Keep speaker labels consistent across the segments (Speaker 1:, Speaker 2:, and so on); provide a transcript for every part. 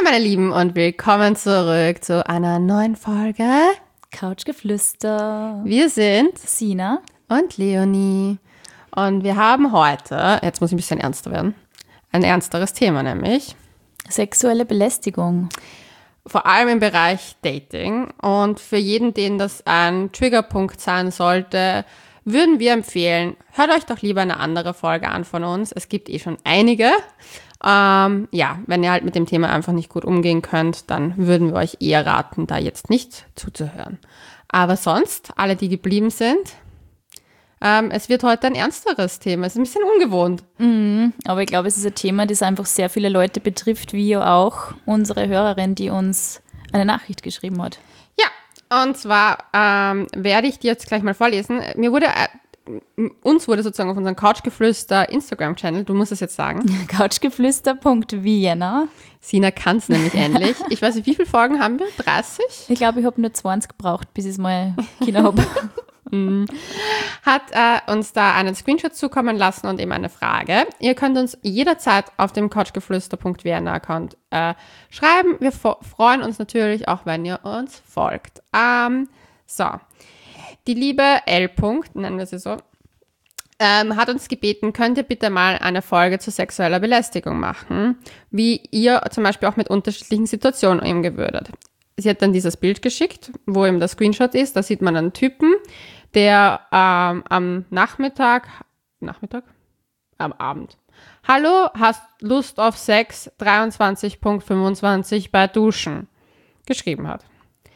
Speaker 1: meine Lieben und willkommen zurück zu einer neuen Folge
Speaker 2: Couchgeflüster.
Speaker 1: Wir sind
Speaker 2: Sina
Speaker 1: und Leonie und wir haben heute, jetzt muss ich ein bisschen ernster werden, ein ernsteres Thema, nämlich
Speaker 2: sexuelle Belästigung.
Speaker 1: Vor allem im Bereich Dating, und für jeden, den das ein Triggerpunkt sein sollte, würden wir empfehlen, hört euch doch lieber eine andere Folge an von uns. Es gibt schon einige. Wenn ihr halt mit dem Thema einfach nicht gut umgehen könnt, dann würden wir euch eher raten, da jetzt nicht zuzuhören. Aber sonst, alle, die geblieben sind, es wird heute ein ernsteres Thema. Es ist ein bisschen ungewohnt.
Speaker 2: Aber ich glaube, es ist ein Thema, das einfach sehr viele Leute betrifft, wie auch unsere Hörerin, die uns eine Nachricht geschrieben hat.
Speaker 1: Ja, und zwar werde ich dir jetzt gleich mal vorlesen. Uns wurde sozusagen auf unserem Couchgeflüster Instagram-Channel, du musst es jetzt sagen.
Speaker 2: Couchgeflüster.vienna.
Speaker 1: Sina kann es nämlich endlich. Ich weiß nicht, wie viele Folgen haben wir? 30?
Speaker 2: Ich glaube, ich habe nur 20 gebraucht, bis ich es mal Kinder habe.
Speaker 1: Hat uns da einen Screenshot zukommen lassen und eben eine Frage. Ihr könnt uns jederzeit auf dem couchgeflüster.vienna-Account schreiben. Wir freuen uns natürlich auch, wenn ihr uns folgt. Die liebe L. nennen wir sie so, hat uns gebeten, könnt ihr bitte mal eine Folge zu sexueller Belästigung machen, wie ihr zum Beispiel auch mit unterschiedlichen Situationen umgehen würdet. Sie hat dann dieses Bild geschickt, wo eben der Screenshot ist. Da sieht man einen Typen, der am Abend. Hallo, hast Lust auf Sex? 23.25 bei Duschen. Geschrieben hat.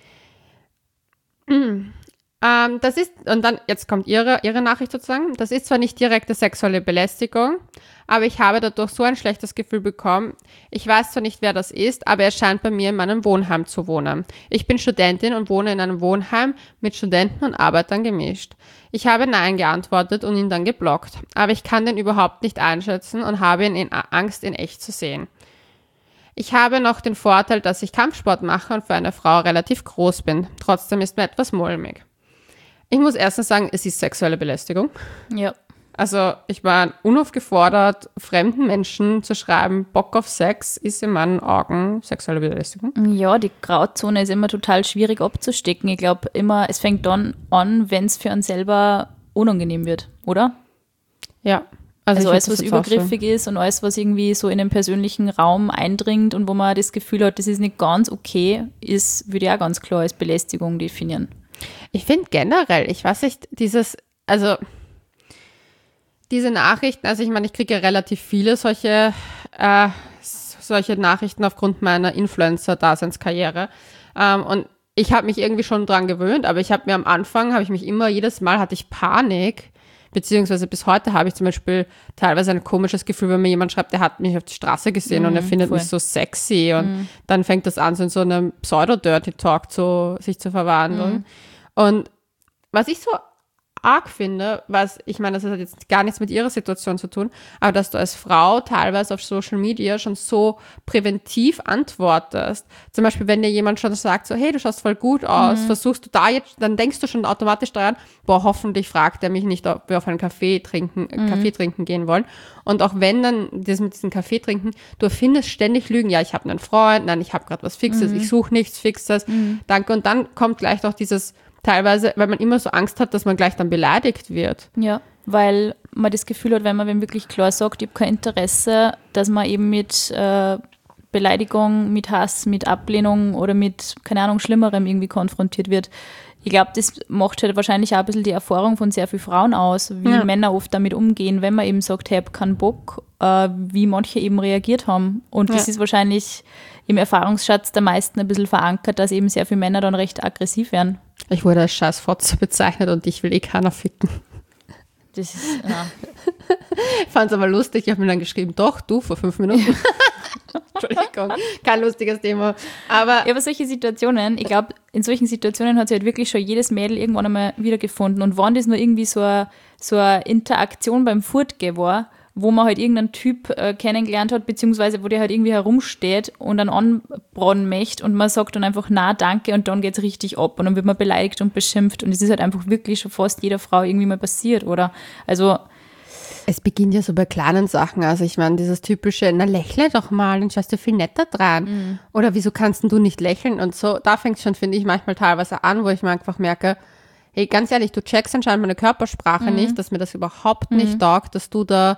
Speaker 1: Das ist, und dann, jetzt kommt ihre Nachricht sozusagen, das ist zwar nicht direkte sexuelle Belästigung, aber ich habe dadurch so ein schlechtes Gefühl bekommen. Ich weiß zwar nicht, wer das ist, aber er scheint bei mir in meinem Wohnheim zu wohnen. Ich bin Studentin und wohne in einem Wohnheim mit Studenten und Arbeitern gemischt. Ich habe Nein geantwortet und ihn dann geblockt, aber ich kann den überhaupt nicht einschätzen und habe ihn in Angst, in echt zu sehen. Ich habe noch den Vorteil, dass ich Kampfsport mache und für eine Frau relativ groß bin. Trotzdem ist mir etwas mulmig. Ich muss erstens sagen, es ist sexuelle Belästigung.
Speaker 2: Ja.
Speaker 1: Also ich war unaufgefordert, fremden Menschen zu schreiben, Bock auf Sex ist in meinen Augen sexuelle Belästigung.
Speaker 2: Ja, die Grauzone ist immer total schwierig abzustecken. Ich glaube immer, es fängt dann an, wenn es für einen selber unangenehm wird, oder?
Speaker 1: Ja.
Speaker 2: Also alles, was übergriffig ist und alles, was irgendwie so in den persönlichen Raum eindringt und wo man das Gefühl hat, das ist nicht ganz okay, würde ich auch ganz klar als Belästigung definieren.
Speaker 1: Ich finde generell, ich weiß nicht, diese Nachrichten, also ich meine, ich kriege ja relativ viele solche Nachrichten aufgrund meiner Influencer-Daseinskarriere. Und ich habe mich irgendwie schon dran gewöhnt, aber am Anfang jedes Mal hatte ich Panik, beziehungsweise bis heute habe ich zum Beispiel teilweise ein komisches Gefühl, wenn mir jemand schreibt, der hat mich auf die Straße gesehen und er findet mich so sexy und dann fängt das an, so in so einem Pseudo-Dirty-Talk sich zu verwandeln. Und was ich so arg finde, ich meine, das hat jetzt gar nichts mit ihrer Situation zu tun, aber dass du als Frau teilweise auf Social Media schon so präventiv antwortest. Zum Beispiel, wenn dir jemand schon sagt, so, hey, du schaust voll gut aus, versuchst du da jetzt, dann denkst du schon automatisch daran, hoffentlich fragt er mich nicht, ob wir auf einen Kaffee trinken gehen wollen. Und auch wenn dann das mit diesem Kaffee trinken, du erfindest ständig Lügen. Ja, ich habe einen Freund, nein, ich habe gerade was Fixes, ich suche nichts Fixes, danke. Und dann kommt gleich doch dieses teilweise, weil man immer so Angst hat, dass man gleich dann beleidigt wird.
Speaker 2: Ja, weil man das Gefühl hat, wenn man wirklich klar sagt, ich habe kein Interesse, dass man eben mit Beleidigung, mit Hass, mit Ablehnung oder mit, keine Ahnung, Schlimmerem irgendwie konfrontiert wird. Ich glaube, das macht halt wahrscheinlich auch ein bisschen die Erfahrung von sehr vielen Frauen aus, wie Männer oft damit umgehen, wenn man eben sagt, hey, ich habe keinen Bock, wie manche eben reagiert haben. Und das ist wahrscheinlich im Erfahrungsschatz der meisten ein bisschen verankert, dass eben sehr viele Männer dann recht aggressiv werden.
Speaker 1: Ich wurde als Scheißfotze bezeichnet und ich will keiner ficken.
Speaker 2: Das ist, ja.
Speaker 1: Ich fand es aber lustig, ich habe mir dann geschrieben, doch, du, vor 5 Minuten. Entschuldigung, kein lustiges Thema. Aber
Speaker 2: solche Situationen, ich glaube, in solchen Situationen hat sich halt wirklich schon jedes Mädel irgendwann einmal wiedergefunden. Und wenn das nur irgendwie so eine Interaktion beim Furtgehen war, wo man halt irgendeinen Typ kennengelernt hat, beziehungsweise wo der halt irgendwie herumsteht und dann anbraten möchte und man sagt dann einfach, na, danke, und dann geht's richtig ab und dann wird man beleidigt und beschimpft und es ist halt einfach wirklich schon fast jeder Frau irgendwie mal passiert, oder? Also
Speaker 1: Es beginnt ja so bei kleinen Sachen. Also ich meine, dieses typische, na lächle doch mal, dann schaust du viel netter dran. Oder wieso kannst denn du nicht lächeln? Und so, da fängt es schon, finde ich, manchmal teilweise an, wo ich mir einfach merke, hey, ganz ehrlich, du checkst anscheinend meine Körpersprache nicht, dass mir das überhaupt nicht taugt, dass du da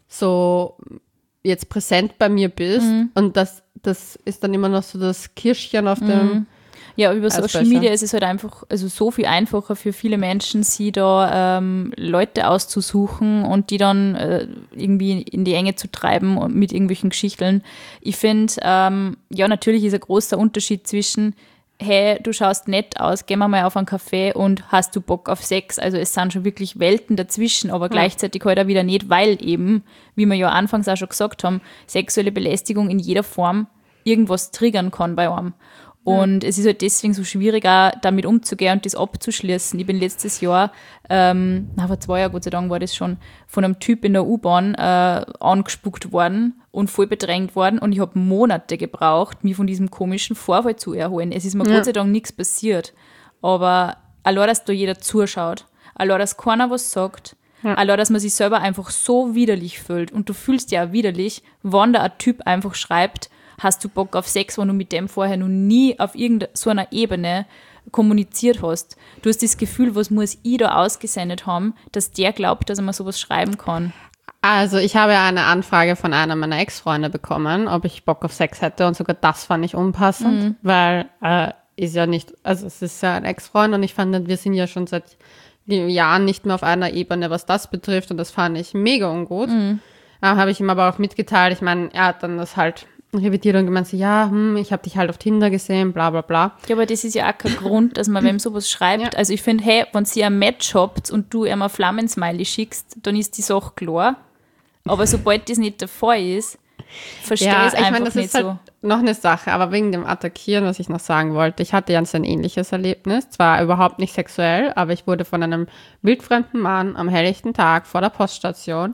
Speaker 1: so jetzt präsent bei mir bist. Und das ist dann immer noch so das Kirschchen auf dem...
Speaker 2: Ja, über Social Media ist es halt einfach, also so viel einfacher für viele Menschen, sie da Leute auszusuchen und die dann irgendwie in die Enge zu treiben und mit irgendwelchen Geschichten. Ich finde, ja, natürlich ist ein großer Unterschied zwischen, hey, du schaust nett aus, gehen wir mal auf einen Café und hast du Bock auf Sex? Also es sind schon wirklich Welten dazwischen, aber gleichzeitig halt auch wieder nicht, weil eben, wie wir ja anfangs auch schon gesagt haben, sexuelle Belästigung in jeder Form irgendwas triggern kann bei einem. Und es ist halt deswegen so schwierig, auch damit umzugehen und das abzuschließen. Ich bin letztes Jahr, vor 2 Jahren, Gott sei Dank war das schon, von einem Typ in der U-Bahn angespuckt worden und voll bedrängt worden. Und ich habe Monate gebraucht, mich von diesem komischen Vorfall zu erholen. Es ist mir Gott sei Dank nichts passiert. Aber allein, dass da jeder zuschaut, allein, dass keiner was sagt, allein, dass man sich selber einfach so widerlich fühlt. Und du fühlst ja auch widerlich, wenn da ein Typ einfach schreibt, hast du Bock auf Sex, wenn du mit dem vorher noch nie auf irgendeiner so einer Ebene kommuniziert hast. Du hast das Gefühl, was muss ich da ausgesendet haben, dass der glaubt, dass er mal sowas schreiben kann.
Speaker 1: Also ich habe ja eine Anfrage von einer meiner Ex-Freunde bekommen, ob ich Bock auf Sex hätte, und sogar das fand ich unpassend, weil ist ja nicht, also es ist ja ein Ex-Freund und ich fand, wir sind ja schon seit Jahren nicht mehr auf einer Ebene, was das betrifft, und das fand ich mega ungut. Habe ich ihm aber auch mitgeteilt. Ich meine, er hat dann das halt revidiert und gemeint, so, ja, ich habe dich halt auf Tinder gesehen, bla bla bla.
Speaker 2: Ja, aber das ist ja auch kein Grund, dass man wem sowas schreibt. Ja. Also ich finde, hey, wenn sie ein Match habt und du ihm ein Flammensmiley schickst, dann ist die Sache klar. Aber sobald das nicht der Fall ist, verstehe ich es einfach
Speaker 1: das
Speaker 2: nicht
Speaker 1: ist halt
Speaker 2: so.
Speaker 1: Noch eine Sache, aber wegen dem Attackieren, was ich noch sagen wollte, ich hatte ja so ein ähnliches Erlebnis, zwar überhaupt nicht sexuell, aber ich wurde von einem wildfremden Mann am helllichten Tag vor der Poststation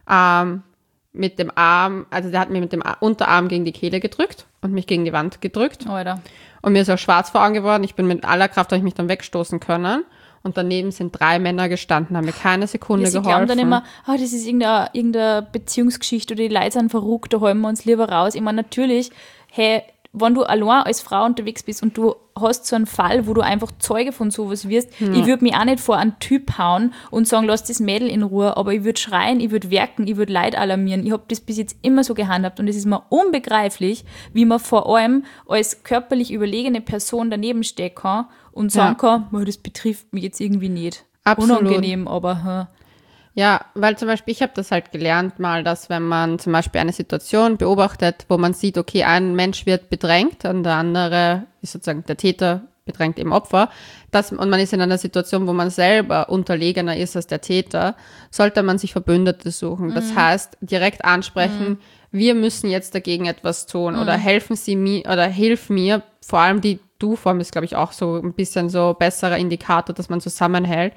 Speaker 1: mit dem Arm, also der hat mir mit dem Unterarm gegen die Kehle gedrückt und mich gegen die Wand gedrückt.
Speaker 2: Alter.
Speaker 1: Und mir ist auch schwarz vor Augen geworden. Ich bin mit aller Kraft, habe ich mich dann wegstoßen können. Und daneben sind 3 Männer gestanden, haben mir keine Sekunde geholfen. Sie glauben
Speaker 2: dann immer, das ist irgendeine Beziehungsgeschichte oder die Leute sind verrückt, da holen wir uns lieber raus. Ich meine, natürlich, hey, wenn du allein als Frau unterwegs bist und du hast so einen Fall, wo du einfach Zeuge von sowas wirst, ich würde mich auch nicht vor einen Typ hauen und sagen, lass das Mädel in Ruhe, aber ich würde schreien, ich würde werken, ich würde Leid alarmieren. Ich habe das bis jetzt immer so gehandhabt und es ist mir unbegreiflich, wie man vor allem als körperlich überlegene Person daneben stehen kann und sagen kann, das betrifft mich jetzt irgendwie nicht.
Speaker 1: Absolut.
Speaker 2: Unangenehm, aber
Speaker 1: Ja, weil zum Beispiel, ich habe das halt gelernt mal, dass wenn man zum Beispiel eine Situation beobachtet, wo man sieht, okay, ein Mensch wird bedrängt und der andere ist sozusagen der Täter, bedrängt eben Opfer, und man ist in einer Situation, wo man selber unterlegener ist als der Täter, sollte man sich Verbündete suchen. Das heißt, direkt ansprechen, wir müssen jetzt dagegen etwas tun oder helfen Sie mir oder hilf mir, vor allem die Du-Form ist, glaube ich, auch so ein bisschen so besserer Indikator, dass man zusammenhält.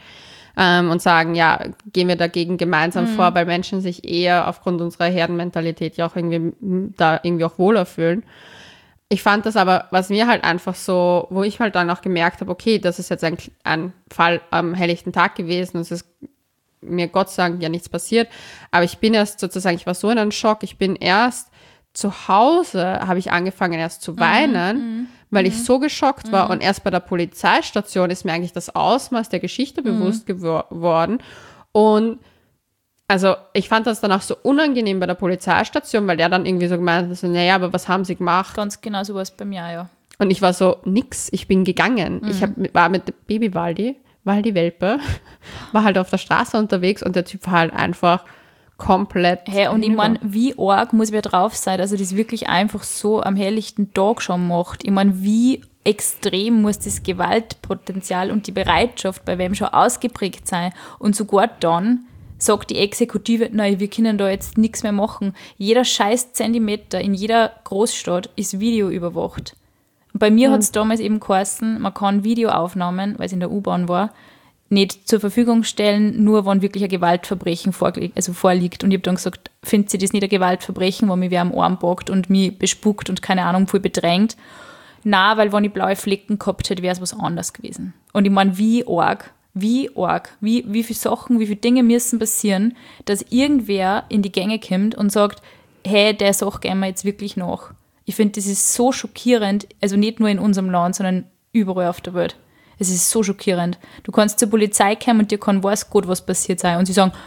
Speaker 1: Und sagen, ja, gehen wir dagegen gemeinsam vor, weil Menschen sich eher aufgrund unserer Herdenmentalität ja auch irgendwie auch wohler fühlen. Ich fand das aber, was mir halt einfach so, wo ich halt dann auch gemerkt habe, okay, das ist jetzt ein Fall am helllichten Tag gewesen, es ist mir Gott sei Dank ja nichts passiert, aber ich war so in einem Schock, ich bin erst zu Hause, habe ich angefangen erst zu weinen, weil ich so geschockt war, und erst bei der Polizeistation ist mir eigentlich das Ausmaß der Geschichte bewusst geworden. Und also ich fand das dann auch so unangenehm bei der Polizeistation, weil der dann irgendwie so gemeint hat, so, naja, aber was haben Sie gemacht?
Speaker 2: Ganz genau so war es bei mir, ja.
Speaker 1: Und ich war so, nix, ich bin gegangen. Ich war mit Baby Waldi Welpe, war halt auf der Straße unterwegs und der Typ war halt einfach komplett.
Speaker 2: Hey, und ich meine, wie arg muss wer drauf sein, dass er das wirklich einfach so am helllichten Tag schon macht. Ich meine, wie extrem muss das Gewaltpotenzial und die Bereitschaft bei wem schon ausgeprägt sein. Und sogar dann sagt die Exekutive, nein, wir können da jetzt nichts mehr machen. Jeder scheiß Zentimeter in jeder Großstadt ist videoüberwacht. Und bei mir hat es damals eben geheißen, man kann Videoaufnahmen, weil es in der U-Bahn war, nicht zur Verfügung stellen, nur wenn wirklich ein Gewaltverbrechen vorliegt. Und ich habe dann gesagt, findet sie das nicht ein Gewaltverbrechen, wo mich wer am Arm packt und mich bespuckt und keine Ahnung, voll bedrängt? Nein, weil wenn ich blaue Flecken gehabt hätte, wäre es was anderes gewesen. Und ich meine, wie arg, Wie arg, wie viele Sachen, wie viele Dinge müssen passieren, dass irgendwer in die Gänge kommt und sagt, hey, der Sache gehen wir jetzt wirklich nach. Ich finde, das ist so schockierend, also nicht nur in unserem Land, sondern überall auf der Welt. Es ist so schockierend. Du kannst zur Polizei kommen und dir kann weiß Gott, was passiert sein. Und sie sagen,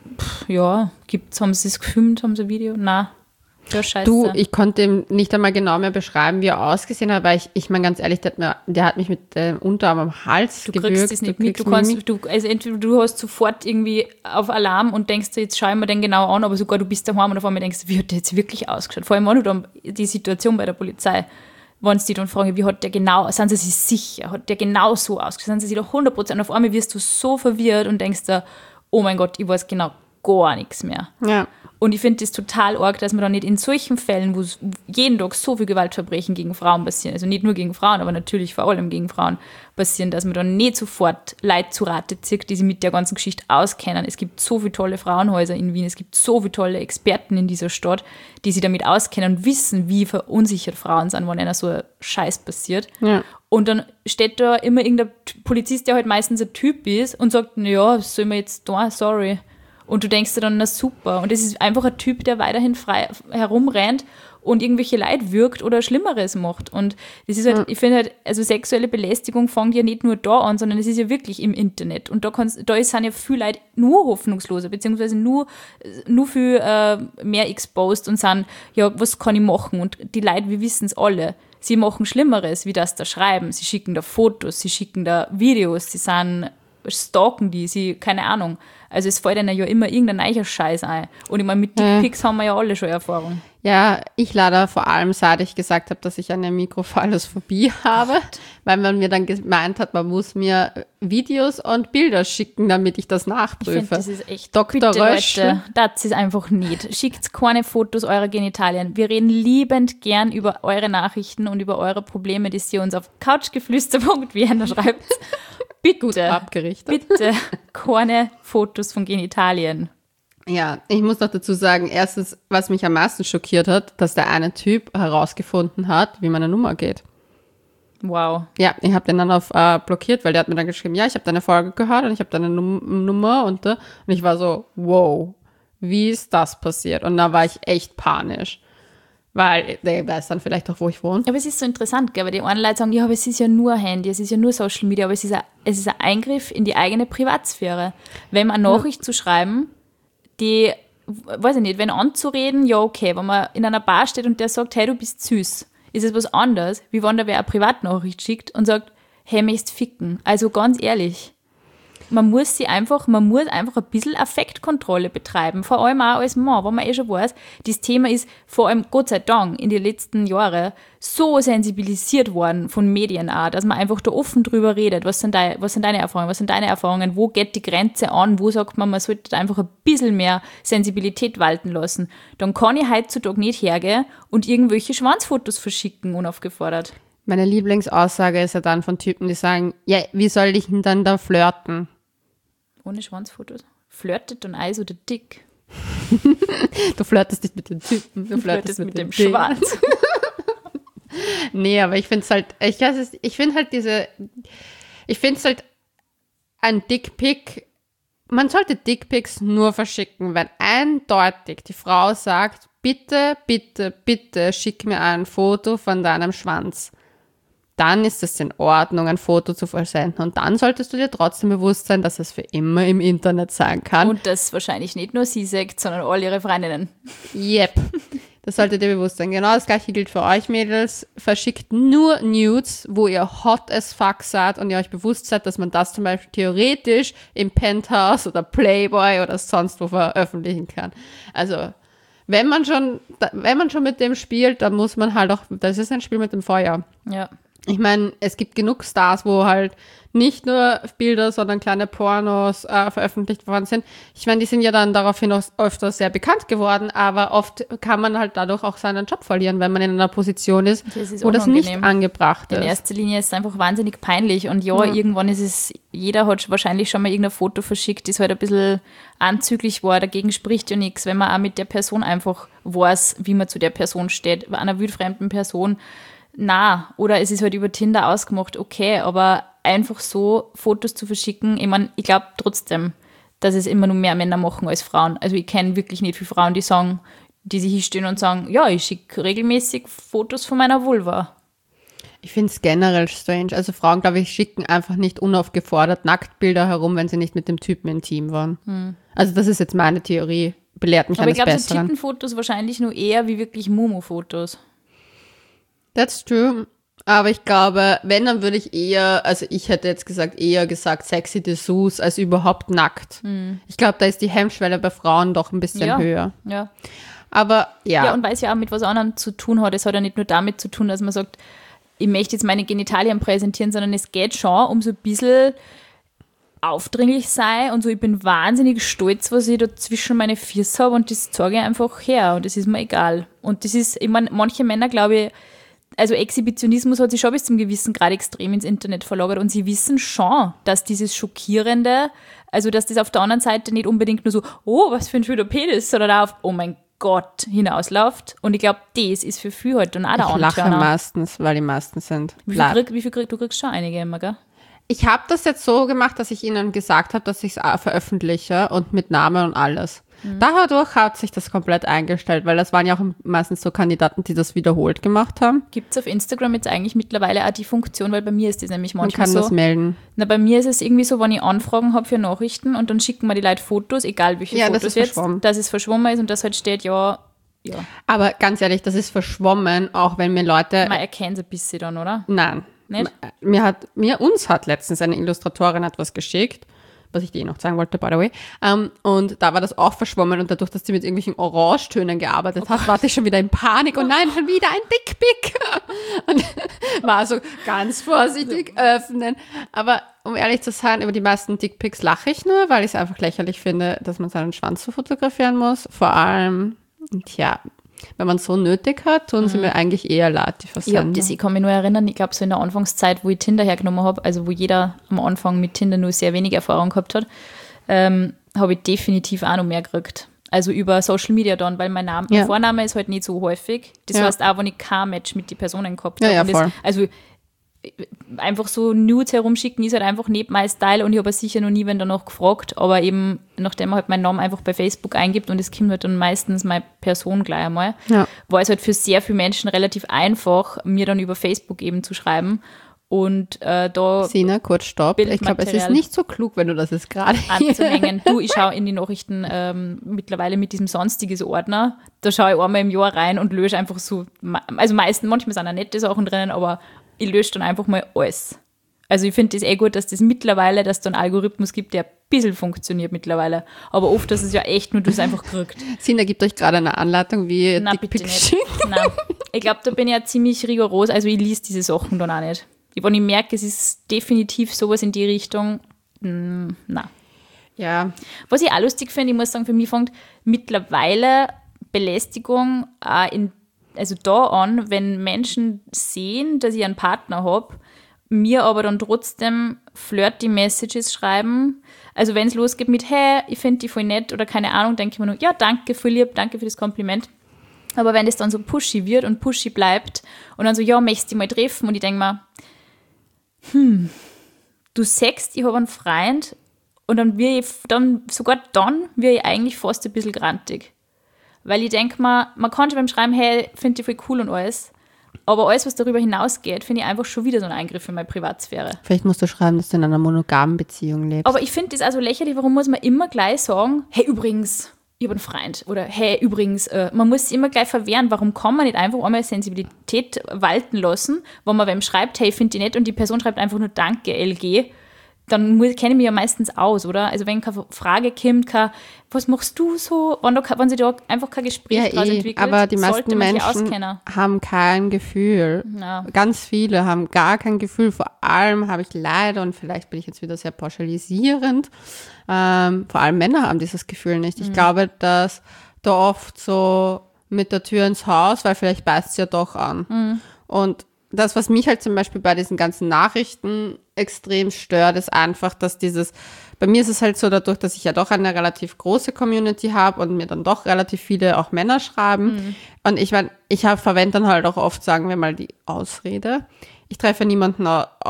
Speaker 2: ja, haben sie es gefilmt, haben sie ein Video? Nein. Ja, scheiße.
Speaker 1: Du, ich konnte ihm nicht einmal genau mehr beschreiben, wie er ausgesehen hat, weil ich meine ganz ehrlich, der hat mich mit dem Unterarm am Hals gewürgt.
Speaker 2: Du kriegst das nicht mit. Also entweder du hast sofort irgendwie auf Alarm und denkst dir, jetzt schau ich mir den genau an, aber sogar du bist daheim und auf einmal denkst, wie hat der jetzt wirklich ausgeschaut? Vor allem, wenn du dann die Situation bei der Polizei, wenn sie dich dann fragen, wie hat der genau, sind sie sich sicher, hat der genau so ausgeschaut, sind sie sich da 100%, und auf einmal wirst du so verwirrt und denkst da, oh mein Gott, ich weiß genau gar nichts mehr.
Speaker 1: Ja.
Speaker 2: Und ich finde das total arg, dass man dann nicht in solchen Fällen, wo jeden Tag so viel Gewaltverbrechen gegen Frauen passieren, also nicht nur gegen Frauen, aber natürlich vor allem gegen Frauen passieren, dass man dann nicht sofort Leute zu Rate zieht, die sich mit der ganzen Geschichte auskennen. Es gibt so viele tolle Frauenhäuser in Wien, es gibt so viele tolle Experten in dieser Stadt, die sich damit auskennen und wissen, wie verunsichert Frauen sind, wenn einer so ein Scheiß passiert.
Speaker 1: Ja.
Speaker 2: Und dann steht da immer irgendein Polizist, der halt meistens ein Typ ist und sagt, naja, was soll man jetzt da, sorry. Und du denkst dir dann, na super. Und es ist einfach ein Typ, der weiterhin frei herumrennt und irgendwelche Leute wirkt oder Schlimmeres macht. Und das ist halt, ich finde halt, also sexuelle Belästigung fängt ja nicht nur da an, sondern es ist ja wirklich im Internet. Und da sind ja viele Leute nur hoffnungsloser, beziehungsweise nur viel mehr exposed und sind, ja, was kann ich machen? Und die Leute, wir wissen es alle, sie machen Schlimmeres, wie das da schreiben. Sie schicken da Fotos, sie schicken da Videos, sie stalken die, keine Ahnung. Also es fällt ihnen ja immer irgendein neuer Scheiß ein. Und ich meine, mit Dickpics haben wir ja alle schon Erfahrung.
Speaker 1: Ja, ich leider vor allem, seit ich gesagt habe, dass ich eine Mikrophallosphobie habe, weil man mir dann gemeint hat, man muss mir Videos und Bilder schicken, damit ich das nachprüfe.
Speaker 2: Ich finde, das ist echt,
Speaker 1: Dr.
Speaker 2: bitte
Speaker 1: Rösch.
Speaker 2: Leute, das ist einfach nicht. Schickt keine Fotos eurer Genitalien. Wir reden liebend gern über eure Nachrichten und über eure Probleme, die ihr uns auf couchgeflüster.vienna schreibt. Bitte,
Speaker 1: Gut abgerichtet.
Speaker 2: bitte keine Fotos von Genitalien.
Speaker 1: Ja, ich muss noch dazu sagen, erstens, was mich am meisten schockiert hat, dass der eine Typ herausgefunden hat, wie meine Nummer geht.
Speaker 2: Wow.
Speaker 1: Ja, ich habe den dann auf blockiert, weil der hat mir dann geschrieben, ja, ich habe deine Folge gehört und ich habe deine Nummer und ich war so, wow, wie ist das passiert? Und da war ich echt panisch. Weil der weiß dann vielleicht auch, wo ich wohne.
Speaker 2: Aber es ist so interessant, gell? Weil die einen Leute sagen, ja, aber es ist ja nur Handy, es ist ja nur Social Media, aber es ist ein Eingriff in die eigene Privatsphäre. Wenn man eine Nachricht zu schreiben, die, weiß ich nicht, wenn anzureden, ja okay, wenn man in einer Bar steht und der sagt, hey, du bist süß, ist es was anderes, wie wenn da wer eine Privatnachricht schickt und sagt, hey, möchtest ficken. Also ganz ehrlich, man muss einfach ein bisschen Affektkontrolle betreiben, vor allem auch als Mann, wenn man schon weiß, das Thema ist vor allem, Gott sei Dank, in den letzten Jahren so sensibilisiert worden von Medien auch, dass man einfach da offen drüber redet, was sind deine Erfahrungen, wo geht die Grenze an, wo sagt man sollte einfach ein bisschen mehr Sensibilität walten lassen. Dann kann ich heutzutage nicht hergehen und irgendwelche Schwanzfotos verschicken, unaufgefordert.
Speaker 1: Meine Lieblingsaussage ist ja dann von Typen, die sagen, ja, wie soll ich denn dann da flirten?
Speaker 2: Ohne Schwanzfotos. Flirtet dann Eis oder dick?
Speaker 1: Du flirtest nicht mit den Typen, du flirtest mit dem
Speaker 2: Schwanz.
Speaker 1: Nee, aber ich finde es halt, ein Dickpick, man sollte Dickpics nur verschicken, wenn eindeutig die Frau sagt, bitte, bitte, bitte schick mir ein Foto von deinem Schwanz. Dann ist es in Ordnung, ein Foto zu versenden. Und dann solltest du dir trotzdem bewusst sein, dass es für immer im Internet sein kann.
Speaker 2: Und das wahrscheinlich nicht nur sie sagt, sondern all ihre Freundinnen.
Speaker 1: Yep. Das solltet ihr bewusst sein. Genau das gleiche gilt für euch, Mädels. Verschickt nur Nudes, wo ihr hot as fuck seid und ihr euch bewusst seid, dass man das zum Beispiel theoretisch im Penthouse oder Playboy oder sonst wo veröffentlichen kann. Also, wenn man schon mit dem spielt, dann muss man halt auch, das ist ein Spiel mit dem Feuer.
Speaker 2: Ja.
Speaker 1: Ich meine, es gibt genug Stars, wo halt nicht nur Bilder, sondern kleine Pornos veröffentlicht worden sind. Ich meine, die sind ja dann daraufhin auch öfter sehr bekannt geworden, aber oft kann man halt dadurch auch seinen Job verlieren, wenn man in einer Position ist, wo das nicht angebracht ist.
Speaker 2: In erster Linie ist es einfach wahnsinnig peinlich und irgendwann ist es, jeder hat wahrscheinlich schon mal irgendein Foto verschickt, das halt ein bisschen anzüglich war, dagegen spricht ja nichts, wenn man auch mit der Person einfach weiß, wie man zu der Person steht, bei einer wildfremden Person. Na, oder es ist halt über Tinder ausgemacht, okay, aber einfach so Fotos zu verschicken, ich meine, ich glaube trotzdem, dass es immer nur mehr Männer machen als Frauen. Also ich kenne wirklich nicht viele Frauen, die sich hinstellen und sagen, ja, ich schicke regelmäßig Fotos von meiner Vulva.
Speaker 1: Ich finde es generell strange. Also Frauen, glaube ich, schicken einfach nicht unaufgefordert Nacktbilder herum, wenn sie nicht mit dem Typen intim waren. Also das ist jetzt meine Theorie. Belehrt mich eines Besseren. Aber ich glaube, so
Speaker 2: Tittenfotos wahrscheinlich nur eher wie wirklich Mumu-Fotos.
Speaker 1: That's true. Aber ich glaube, wenn, dann würde ich eher, also ich hätte jetzt eher gesagt sexy Dessous als überhaupt nackt. Ich glaube, da ist die Hemmschwelle bei Frauen doch ein bisschen höher.
Speaker 2: Ja.
Speaker 1: Aber ja.
Speaker 2: Ja, und weil es ja auch mit was anderem zu tun hat. Es hat ja nicht nur damit zu tun, dass man sagt, ich möchte jetzt meine Genitalien präsentieren, sondern es geht schon um so ein bisschen aufdringlich sein und so, ich bin wahnsinnig stolz, was ich da zwischen meine Füße habe und das zeige ich einfach her und das ist mir egal. Und das ist, ich meine, manche Männer, glaube ich, also Exhibitionismus hat sich schon bis zum gewissen Grad extrem ins Internet verlagert und sie wissen schon, dass dieses Schockierende, also dass das auf der anderen Seite nicht unbedingt nur so, oh, was für ein schöner Penis, sondern auch auf, oh mein Gott, hinausläuft. Und ich glaube, das ist für viele halt dann auch der Anturner.
Speaker 1: Ich lache meistens, weil die meisten sind.
Speaker 2: Du kriegst schon einige immer, gell?
Speaker 1: Ich habe das jetzt so gemacht, dass ich ihnen gesagt habe, dass ich es veröffentliche und mit Namen und alles. Dadurch hat sich das komplett eingestellt, weil das waren ja auch meistens so Kandidaten, die das wiederholt gemacht haben.
Speaker 2: Gibt es auf Instagram jetzt eigentlich mittlerweile auch die Funktion, weil bei mir ist das nämlich manchmal so.
Speaker 1: Man kann das melden.
Speaker 2: Na, bei mir ist es irgendwie so, wenn ich Anfragen habe für Nachrichten und dann schicken mir die Leute Fotos, egal welche Fotos jetzt, dass es verschwommen ist und das halt steht, ja.
Speaker 1: Aber ganz ehrlich, das ist verschwommen, auch wenn mir Leute...
Speaker 2: Man erkennt es ein bisschen dann, oder?
Speaker 1: Nein. Nicht? Uns hat letztens eine Illustratorin etwas geschickt, was ich dir noch sagen wollte, by the way. Und da war das auch verschwommen und dadurch, dass sie mit irgendwelchen Orangetönen gearbeitet hat, war ich schon wieder in Panik. Und nein, schon wieder ein Dickpick. Und war so ganz vorsichtig öffnen. Aber um ehrlich zu sein, über die meisten Dickpicks lache ich nur, weil ich es einfach lächerlich finde, dass man seinen Schwanz so fotografieren muss. Vor allem, wenn man es so nötig hat, tun sie mir eigentlich eher leid, die Versender.
Speaker 2: Ich kann mich nur erinnern, ich glaube so in der Anfangszeit, wo ich Tinder hergenommen habe, also wo jeder am Anfang mit Tinder nur sehr wenig Erfahrung gehabt hat, habe ich definitiv auch noch mehr gekriegt. Also über Social Media dann, weil mein Vorname ist halt nicht so häufig. Das heißt auch, wenn ich kein Match mit den Personen gehabt habe.
Speaker 1: Ja, voll.
Speaker 2: Also einfach so Nudes herumschicken ist halt einfach nicht mein Style und ich habe sicher noch nie wen danach gefragt, aber eben nachdem man halt meinen Namen einfach bei Facebook eingibt und es kommt halt dann meistens meine Person gleich einmal, war es halt für sehr viele Menschen relativ einfach, mir dann über Facebook eben zu schreiben und da
Speaker 1: Sina, kurz stopp. Ich glaube, es ist nicht so klug, wenn du das jetzt gerade
Speaker 2: anzuhängen. Du, ich schaue in die Nachrichten mittlerweile mit diesem Sonstiges Ordner, da schaue ich einmal im Jahr rein und lösche einfach so, also manchmal sind auch nette Sachen drinnen, aber ich lösche dann einfach mal alles. Also ich finde das gut, dass das mittlerweile, dass es da einen Algorithmus gibt, der ein bisschen funktioniert mittlerweile. Aber oft ist es ja echt nur, du es einfach gekriegt.
Speaker 1: Sina gibt euch gerade eine Anleitung, wie
Speaker 2: Dickpick schicken. Nein, ich glaube, da bin ich ja ziemlich rigoros, also ich lese diese Sachen dann auch nicht. Wenn ich merke, es ist definitiv sowas in die Richtung, nein.
Speaker 1: Ja.
Speaker 2: Was ich auch lustig finde, ich muss sagen, für mich fängt mittlerweile Belästigung auch also da an, wenn Menschen sehen, dass ich einen Partner habe, mir aber dann trotzdem flirty Messages schreiben. Also wenn es losgeht mit, hey, ich finde die voll nett oder keine Ahnung, denke ich mir nur, ja, danke, voll lieb, danke für das Kompliment. Aber wenn das dann so pushy wird und pushy bleibt und dann so, ja, möchtest du dich mal treffen? Und ich denke mir, du sagst, ich habe einen Freund und dann wird ich eigentlich fast ein bisschen grantig. Weil ich denke mir, man kann schon beim Schreiben, hey, finde ich voll cool und alles. Aber alles, was darüber hinausgeht, finde ich einfach schon wieder so ein Eingriff in meine Privatsphäre.
Speaker 1: Vielleicht musst du schreiben, dass du in einer monogamen Beziehung lebst.
Speaker 2: Aber ich finde das also lächerlich, warum muss man immer gleich sagen, hey, übrigens, ich habe einen Freund. Oder hey, übrigens, man muss es immer gleich verwehren. Warum kann man nicht einfach einmal Sensibilität walten lassen, wenn man wem schreibt, hey, finde ich nett und die Person schreibt einfach nur Danke, LG. Dann kenne ich mich ja meistens aus, oder? Also wenn keine Frage kommt, was machst du so, wenn sie da einfach kein Gespräch draus entwickelt,
Speaker 1: aber die meisten Menschen haben kein Gefühl. Ja. Ganz viele haben gar kein Gefühl. Vor allem habe ich leider, und vielleicht bin ich jetzt wieder sehr pauschalisierend, vor allem Männer haben dieses Gefühl nicht. Ich glaube, dass da oft so mit der Tür ins Haus, weil vielleicht beißt es ja doch an. Und das, was mich halt zum Beispiel bei diesen ganzen Nachrichten extrem stört, ist einfach, dass bei mir ist es halt so dadurch, dass ich ja doch eine relativ große Community habe und mir dann doch relativ viele auch Männer schreiben. Und ich meine, verwende dann halt auch oft, sagen wir mal, die Ausrede. ich treffe niemanden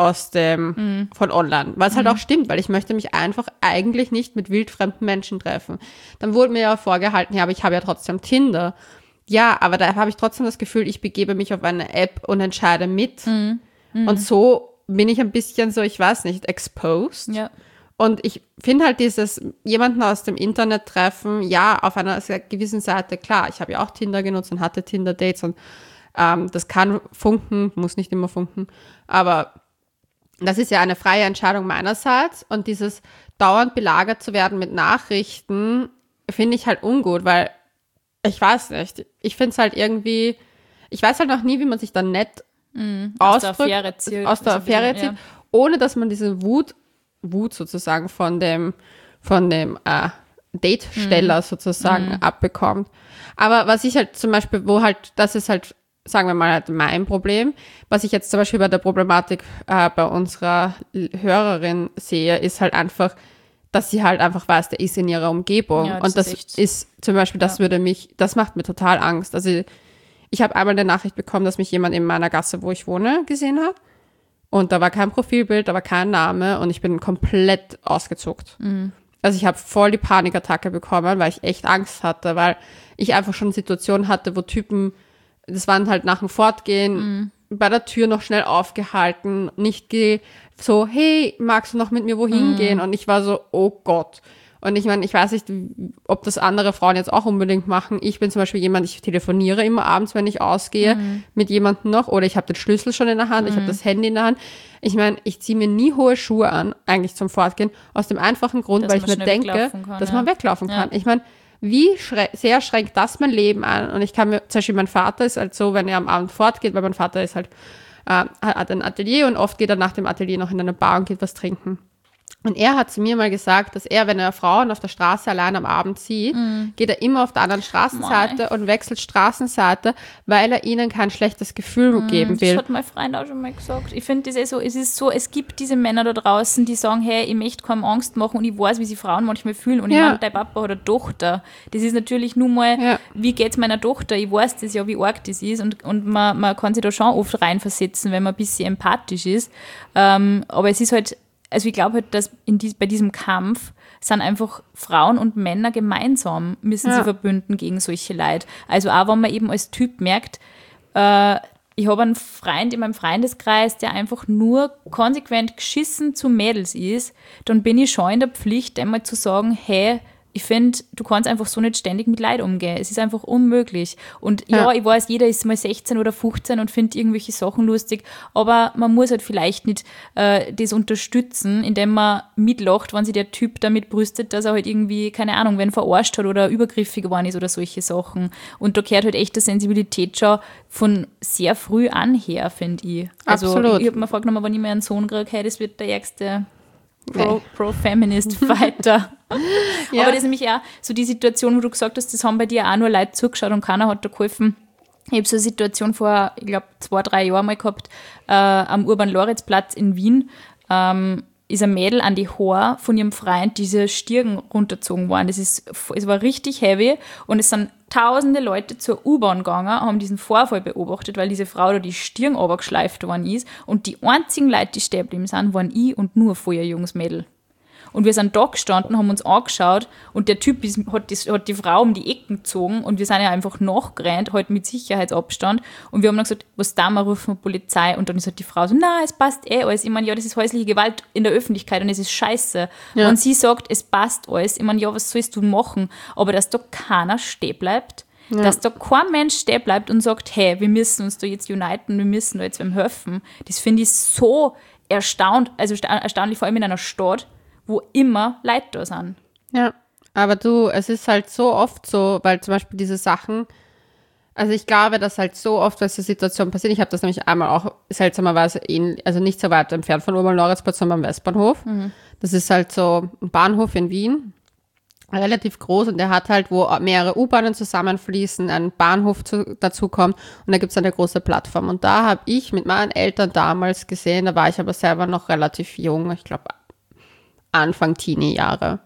Speaker 1: von online, was halt auch stimmt, weil ich möchte mich einfach eigentlich nicht mit wildfremden Menschen treffen. Dann wurde mir ja vorgehalten, ja, aber ich habe ja trotzdem Tinder. Ja, aber da habe ich trotzdem das Gefühl, ich begebe mich auf eine App und entscheide mit. Und so bin ich ein bisschen so, ich weiß nicht, exposed.
Speaker 2: Ja.
Speaker 1: Und ich finde halt dieses jemanden aus dem Internet treffen, ja, auf einer sehr gewissen Seite, klar, ich habe ja auch Tinder genutzt und hatte Tinder-Dates und das kann funken, muss nicht immer funken, aber das ist ja eine freie Entscheidung meinerseits und dieses dauernd belagert zu werden mit Nachrichten finde ich halt ungut, weil ich weiß nicht, ich finde es halt irgendwie, ich weiß halt noch nie, wie man sich dann nett ausdrückt, aus der Affäre zieht, ohne dass man diese Wut sozusagen von dem Date-Steller sozusagen abbekommt. Aber was ich halt zum Beispiel, das ist halt, sagen wir mal, halt mein Problem, was ich jetzt zum Beispiel bei der Problematik bei unserer Hörerin sehe, ist halt einfach, dass sie halt einfach weiß, der ist in ihrer Umgebung.
Speaker 2: Ja,
Speaker 1: und das ist zum Beispiel, das macht mir total Angst. Also ich habe einmal eine Nachricht bekommen, dass mich jemand in meiner Gasse, wo ich wohne, gesehen hat. Und da war kein Profilbild, da war kein Name und ich bin komplett ausgezuckt. Also ich habe voll die Panikattacke bekommen, weil ich echt Angst hatte, weil ich einfach schon Situationen hatte, wo Typen, das waren halt nach dem Fortgehen, bei der Tür noch schnell aufgehalten, nicht so, hey, magst du noch mit mir wohin gehen? Und ich war so, oh Gott. Und ich meine, ich weiß nicht, ob das andere Frauen jetzt auch unbedingt machen. Ich bin zum Beispiel jemand, ich telefoniere immer abends, wenn ich ausgehe, mit jemandem noch. Oder ich habe den Schlüssel schon in der Hand, ich habe das Handy in der Hand. Ich meine, ich ziehe mir nie hohe Schuhe an, eigentlich zum Fortgehen, aus dem einfachen Grund, weil ich mir denke, dass man weglaufen kann. Ja. Ich meine, wie sehr schränkt das mein Leben an? Und ich kann mir, zum Beispiel mein Vater ist halt so, wenn er am Abend fortgeht, weil mein Vater ist halt, hat ein Atelier und oft geht er nach dem Atelier noch in eine Bar und geht was trinken. Und er hat zu mir mal gesagt, dass er, wenn er Frauen auf der Straße allein am Abend sieht, geht er immer auf der anderen Straßenseite und wechselt Straßenseite, weil er ihnen kein schlechtes Gefühl geben will.
Speaker 2: Das hat mein Freund auch schon mal gesagt. Ich finde das so, es ist so, es gibt diese Männer da draußen, die sagen, hey, ich möchte kaum Angst machen und ich weiß, wie sich Frauen manchmal fühlen. Und ich meine, dein Papa hat eine Tochter. Das ist natürlich nur mal, wie geht es meiner Tochter? Ich weiß das ja, wie arg das ist und man kann sich da schon oft reinversetzen, wenn man ein bisschen empathisch ist. Aber es ist halt, also ich glaube halt, dass bei diesem Kampf sind einfach Frauen und Männer gemeinsam, müssen sie verbünden gegen solche Leid. Also auch wenn man eben als Typ merkt, ich habe einen Freund in meinem Freundeskreis, der einfach nur konsequent geschissen zu Mädels ist, dann bin ich schon in der Pflicht, einmal zu sagen, hey, ich finde, du kannst einfach so nicht ständig mit Leid umgehen. Es ist einfach unmöglich. Und ja, ich weiß, jeder ist mal 16 oder 15 und findet irgendwelche Sachen lustig, aber man muss halt vielleicht nicht das unterstützen, indem man mitlacht, wenn sich der Typ damit brüstet, dass er halt irgendwie, keine Ahnung, wenn verarscht hat oder übergriffig geworden ist oder solche Sachen. Und da gehört halt echt die Sensibilität schon von sehr früh an her, finde ich. Also
Speaker 1: Absolut.
Speaker 2: Ich habe mir vorgenommen, wenn ich mir einen Sohn kriege, hey, das wird der ärgste Pro-Feminist-Fighter. Ja. Aber das ist nämlich auch so die Situation, wo du gesagt hast, das haben bei dir auch nur Leute zugeschaut und keiner hat da geholfen. Ich habe so eine Situation vor, ich glaube, 2-3 Jahren mal gehabt, am Urban-Loritz-Platz in Wien. Ist ein Mädel an die Haare von ihrem Freund diese Stirn runtergezogen worden. Es war richtig heavy und es sind tausende Leute zur U-Bahn gegangen, haben diesen Vorfall beobachtet, weil diese Frau da die Stirn runtergeschleift worden ist und die einzigen Leute, die stehen geblieben sind, waren ich und nur vorher junges Mädel. Und wir sind da gestanden, haben uns angeschaut und der Typ hat die Frau um die Ecken gezogen und wir sind ja einfach nachgerannt, halt mit Sicherheitsabstand. Und wir haben dann gesagt, was da mal, rufen wir Polizei. Und dann ist halt die Frau so, na, es passt alles. Ich meine, ja, das ist häusliche Gewalt in der Öffentlichkeit und es ist scheiße. Ja. Und sie sagt, es passt alles. Ich meine, ja, was sollst du machen? Aber dass da keiner stehen bleibt, dass da kein Mensch stehen bleibt und sagt, hey, wir müssen uns da jetzt uniten, wir müssen da jetzt wem helfen. Das finde ich so erstaunlich, vor allem in einer Stadt, wo immer Leute da sind.
Speaker 1: Ja, aber es ist halt so oft so, weil zum Beispiel diese Sachen, also ich glaube, dass halt so oft, was die Situation passiert, ich habe das nämlich einmal auch seltsamerweise also nicht so weit entfernt von Urban-Loritz-Platz, sondern am Westbahnhof. Das ist halt so ein Bahnhof in Wien, relativ groß und der hat halt, wo mehrere U-Bahnen zusammenfließen, ein Bahnhof dazu kommt und da gibt es eine große Plattform. Und da habe ich mit meinen Eltern damals gesehen, da war ich aber selber noch relativ jung, ich glaube Anfang Teenie-Jahre.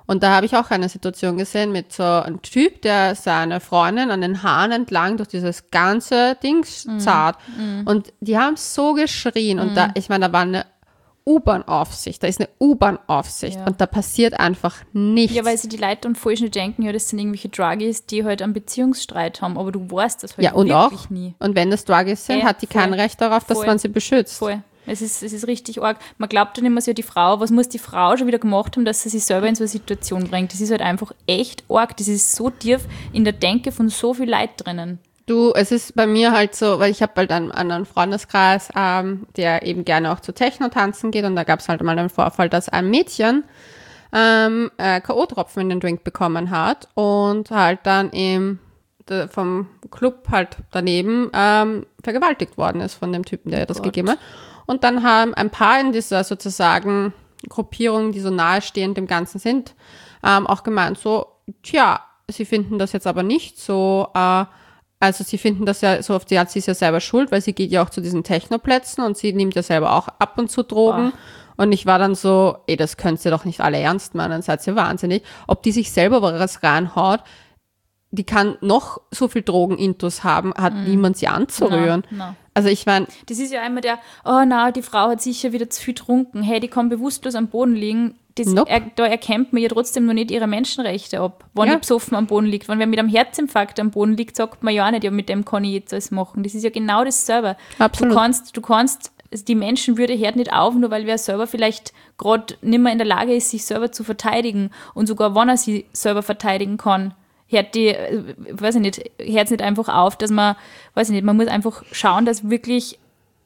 Speaker 1: Und da habe ich auch eine Situation gesehen mit so einem Typ, der seine Freundin an den Haaren entlang durch dieses ganze Ding zart. Und die haben so geschrien. Und da, ich meine, da war eine U-Bahn-Aufsicht. Da ist eine U-Bahn-Aufsicht.
Speaker 2: Ja.
Speaker 1: Und da passiert einfach nichts.
Speaker 2: Ja, weil sie die Leute dann falsch nicht denken, ja, das sind irgendwelche Druggies, die halt einen Beziehungsstreit haben, aber du weißt das halt
Speaker 1: ja, und
Speaker 2: wirklich
Speaker 1: auch,
Speaker 2: nie.
Speaker 1: und wenn das Druggies sind,
Speaker 2: Ja,
Speaker 1: hat die kein
Speaker 2: voll.
Speaker 1: Recht darauf, dass
Speaker 2: Voll.
Speaker 1: man sie beschützt.
Speaker 2: Voll. Es ist richtig arg. Man glaubt dann immer so, die Frau, was muss die Frau schon wieder gemacht haben, dass sie sich selber in so eine Situation bringt. Das ist halt einfach echt arg. Das ist so tief in der Denke von so viel Leid drinnen.
Speaker 1: Du, es ist bei mir halt so, weil ich habe halt einen anderen Freundeskreis, der eben gerne auch zu Techno tanzen geht, und da gab es halt mal einen Vorfall, dass ein Mädchen K.O.-Tropfen in den Drink bekommen hat und halt dann vom Club halt daneben vergewaltigt worden ist von dem Typen, der ihr das
Speaker 2: Gott.
Speaker 1: gegeben hat. Und dann haben ein paar in dieser sozusagen Gruppierung, die so nahestehend dem Ganzen sind, auch gemeint so, tja, sie finden das jetzt aber nicht so, also sie finden das ja so auf die Art, sie ist ja selber schuld, weil sie geht ja auch zu diesen Technoplätzen und sie nimmt ja selber auch ab und zu Drogen. Und ich war dann so, das könnt ihr doch nicht alle ernst meinen, seid ihr wahnsinnig. Ob die sich selber was reinhaut, die kann noch so viel Drogen-Intus haben, hat niemand sie anzurühren.
Speaker 2: No.
Speaker 1: Also ich meine,
Speaker 2: Das ist ja einmal oh na, die Frau hat sicher wieder zu viel getrunken, hey, die kann bewusstlos am Boden liegen.
Speaker 1: Nope.
Speaker 2: Da erkennt man ja trotzdem noch nicht ihre Menschenrechte ab, wenn
Speaker 1: Ja.
Speaker 2: die besoffen am Boden liegt. Wenn wer mit einem Herzinfarkt am Boden liegt, sagt man ja auch nicht, ja, mit dem kann ich jetzt alles machen. Das ist ja genau dasselbe.
Speaker 1: Absolut.
Speaker 2: Du kannst die Menschenwürde hört nicht auf, nur weil wer selber vielleicht gerade nicht mehr in der Lage ist, sich selber zu verteidigen. Und sogar wenn er sich selber verteidigen kann, hört es nicht einfach auf, dass man muss einfach schauen, dass wirklich,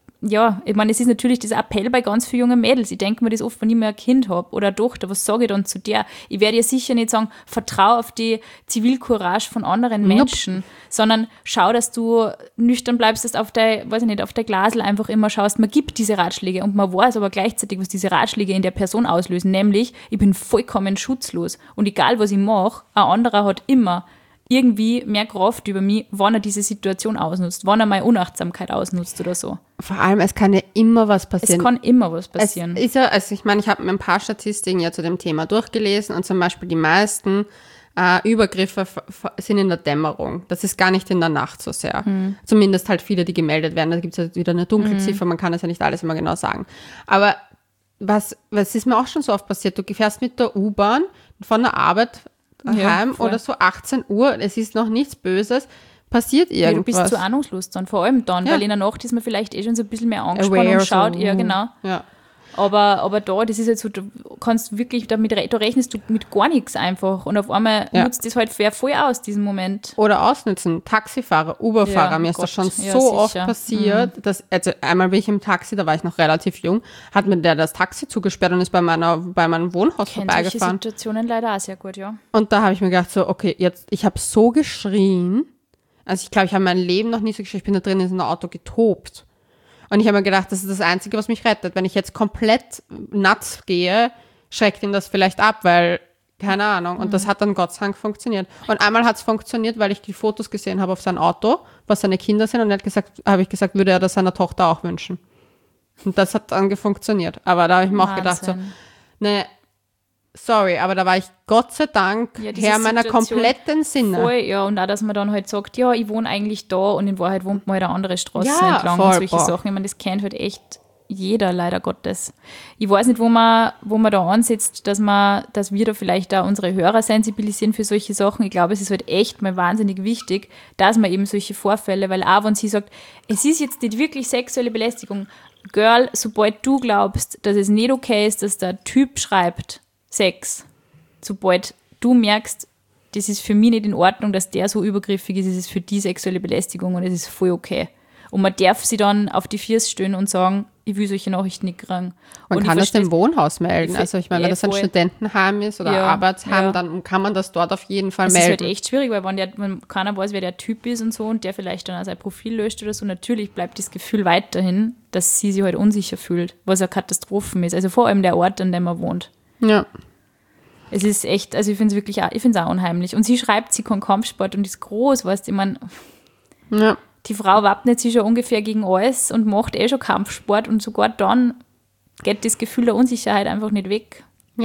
Speaker 2: ja, ich meine, es ist natürlich dieser Appell bei ganz vielen jungen Mädels. Ich denke mir das oft, wenn ich mir ein Kind habe oder eine Tochter, was sage ich dann zu der? Ich werde ihr sicher nicht sagen, vertraue auf die Zivilcourage von anderen Menschen, sondern schau, dass du nüchtern bleibst, dass auf der Glasel einfach immer schaust, man gibt diese Ratschläge und man weiß aber gleichzeitig, was diese Ratschläge in der Person auslösen, nämlich, ich bin vollkommen schutzlos und egal, was ich mache, ein anderer hat immer irgendwie mehr Kraft über mich, wenn er diese Situation ausnutzt, wenn er meine Unachtsamkeit ausnutzt oder so.
Speaker 1: vor allem, es kann ja immer was passieren.
Speaker 2: Es kann immer was passieren.
Speaker 1: Es ist ja, also ich meine, ich habe mir ein paar Statistiken ja zu dem Thema durchgelesen und zum Beispiel die meisten Übergriffe sind in der Dämmerung. Das ist gar nicht in der Nacht so sehr. Zumindest halt viele, die gemeldet werden. Da gibt es ja wieder eine Dunkelziffer, man kann das ja nicht alles immer genau sagen. Aber was ist mir auch schon so oft passiert? Du fährst mit der U-Bahn von der Arbeit heim
Speaker 2: voll.
Speaker 1: oder so 18 Uhr, es ist noch nichts Böses, passiert
Speaker 2: Ja, du
Speaker 1: irgendwas.
Speaker 2: bist zu ahnungslos dann, vor allem dann,
Speaker 1: Ja.
Speaker 2: weil in der Nacht ist man vielleicht schon so ein bisschen mehr angespannt
Speaker 1: Aware,
Speaker 2: und schaut,
Speaker 1: so,
Speaker 2: ja genau.
Speaker 1: Ja.
Speaker 2: Aber da, das ist halt so, du kannst wirklich da rechnest du mit gar nichts einfach und auf einmal
Speaker 1: Ja.
Speaker 2: nutzt das halt voll aus, diesen Moment.
Speaker 1: Oder ausnutzen, Taxifahrer, Uberfahrer,
Speaker 2: Ja,
Speaker 1: mir ist
Speaker 2: Gott,
Speaker 1: das schon
Speaker 2: ja,
Speaker 1: so
Speaker 2: sicher.
Speaker 1: oft passiert, dass, also einmal bin ich im Taxi, da war ich noch relativ jung, hat mir der das Taxi zugesperrt und ist bei meinem Wohnhaus
Speaker 2: Kennt solche
Speaker 1: vorbeigefahren.
Speaker 2: Situationen leider auch sehr gut, ja.
Speaker 1: Und da habe ich mir gedacht, so, okay, jetzt, ich habe so geschrien, also ich glaube, ich habe mein Leben noch nie so geschrien, ich bin da drin in so einem Auto getobt. Und ich habe mir gedacht, das ist das Einzige, was mich rettet. Wenn ich jetzt komplett nuts gehe, schreckt ihn das vielleicht ab, weil, keine Ahnung. Und das hat dann Gott sei Dank funktioniert. Und einmal hat es funktioniert, weil ich die Fotos gesehen habe auf sein Auto, was seine Kinder sind. Und habe ich gesagt, würde er das seiner Tochter auch wünschen. Und das hat dann funktioniert. Aber da habe ich mir auch gedacht, so,
Speaker 2: Wahnsinn.
Speaker 1: ne, sorry, aber da war ich Gott sei Dank
Speaker 2: Ja, diese
Speaker 1: Herr meiner
Speaker 2: Situation
Speaker 1: kompletten Sinne.
Speaker 2: Voll, ja, und auch, dass man dann halt sagt, ja, ich wohne eigentlich da und in Wahrheit wohnt man halt eine andere Straße
Speaker 1: Ja,
Speaker 2: entlang
Speaker 1: voll,
Speaker 2: und solche
Speaker 1: boah.
Speaker 2: Sachen. Ich meine, das kennt halt echt jeder, leider Gottes. Ich weiß nicht, wo man da ansetzt, dass wir da vielleicht auch unsere Hörer sensibilisieren für solche Sachen. Ich glaube, es ist halt echt mal wahnsinnig wichtig, dass man eben solche Vorfälle, weil auch wenn sie sagt, es ist jetzt nicht wirklich sexuelle Belästigung, Girl, sobald du glaubst, dass es nicht okay ist, dass der Typ schreibt, Sex, sobald du merkst, das ist für mich nicht in Ordnung, dass der so übergriffig ist, ist es für die sexuelle Belästigung und es ist voll okay. Und man darf sie dann auf die Füße stellen und sagen, ich will solche Nachrichten nicht kriegen.
Speaker 1: Man
Speaker 2: und
Speaker 1: kann das dem Wohnhaus melden. Also ich meine, wenn das ein
Speaker 2: voll.
Speaker 1: Studentenheim ist oder
Speaker 2: Ja,
Speaker 1: Arbeitsheim,
Speaker 2: ja.
Speaker 1: dann kann man das dort auf jeden Fall
Speaker 2: Es ist halt
Speaker 1: melden.
Speaker 2: echt schwierig, weil wenn keiner weiß, wer der Typ ist und so und der vielleicht dann auch sein Profil löscht oder so, natürlich bleibt das Gefühl weiterhin, dass sie sich halt unsicher fühlt, was eine Katastrophe ist. Also vor allem der Ort, an dem man wohnt.
Speaker 1: Ja.
Speaker 2: Es ist echt, also ich finde es wirklich auch unheimlich. Und sie schreibt, sie kann Kampfsport und ist groß, weißt du, ich meine,
Speaker 1: Ja.
Speaker 2: die Frau wappnet sich schon ungefähr gegen alles und macht schon Kampfsport und sogar dann geht das Gefühl der Unsicherheit einfach nicht weg.
Speaker 1: Ja.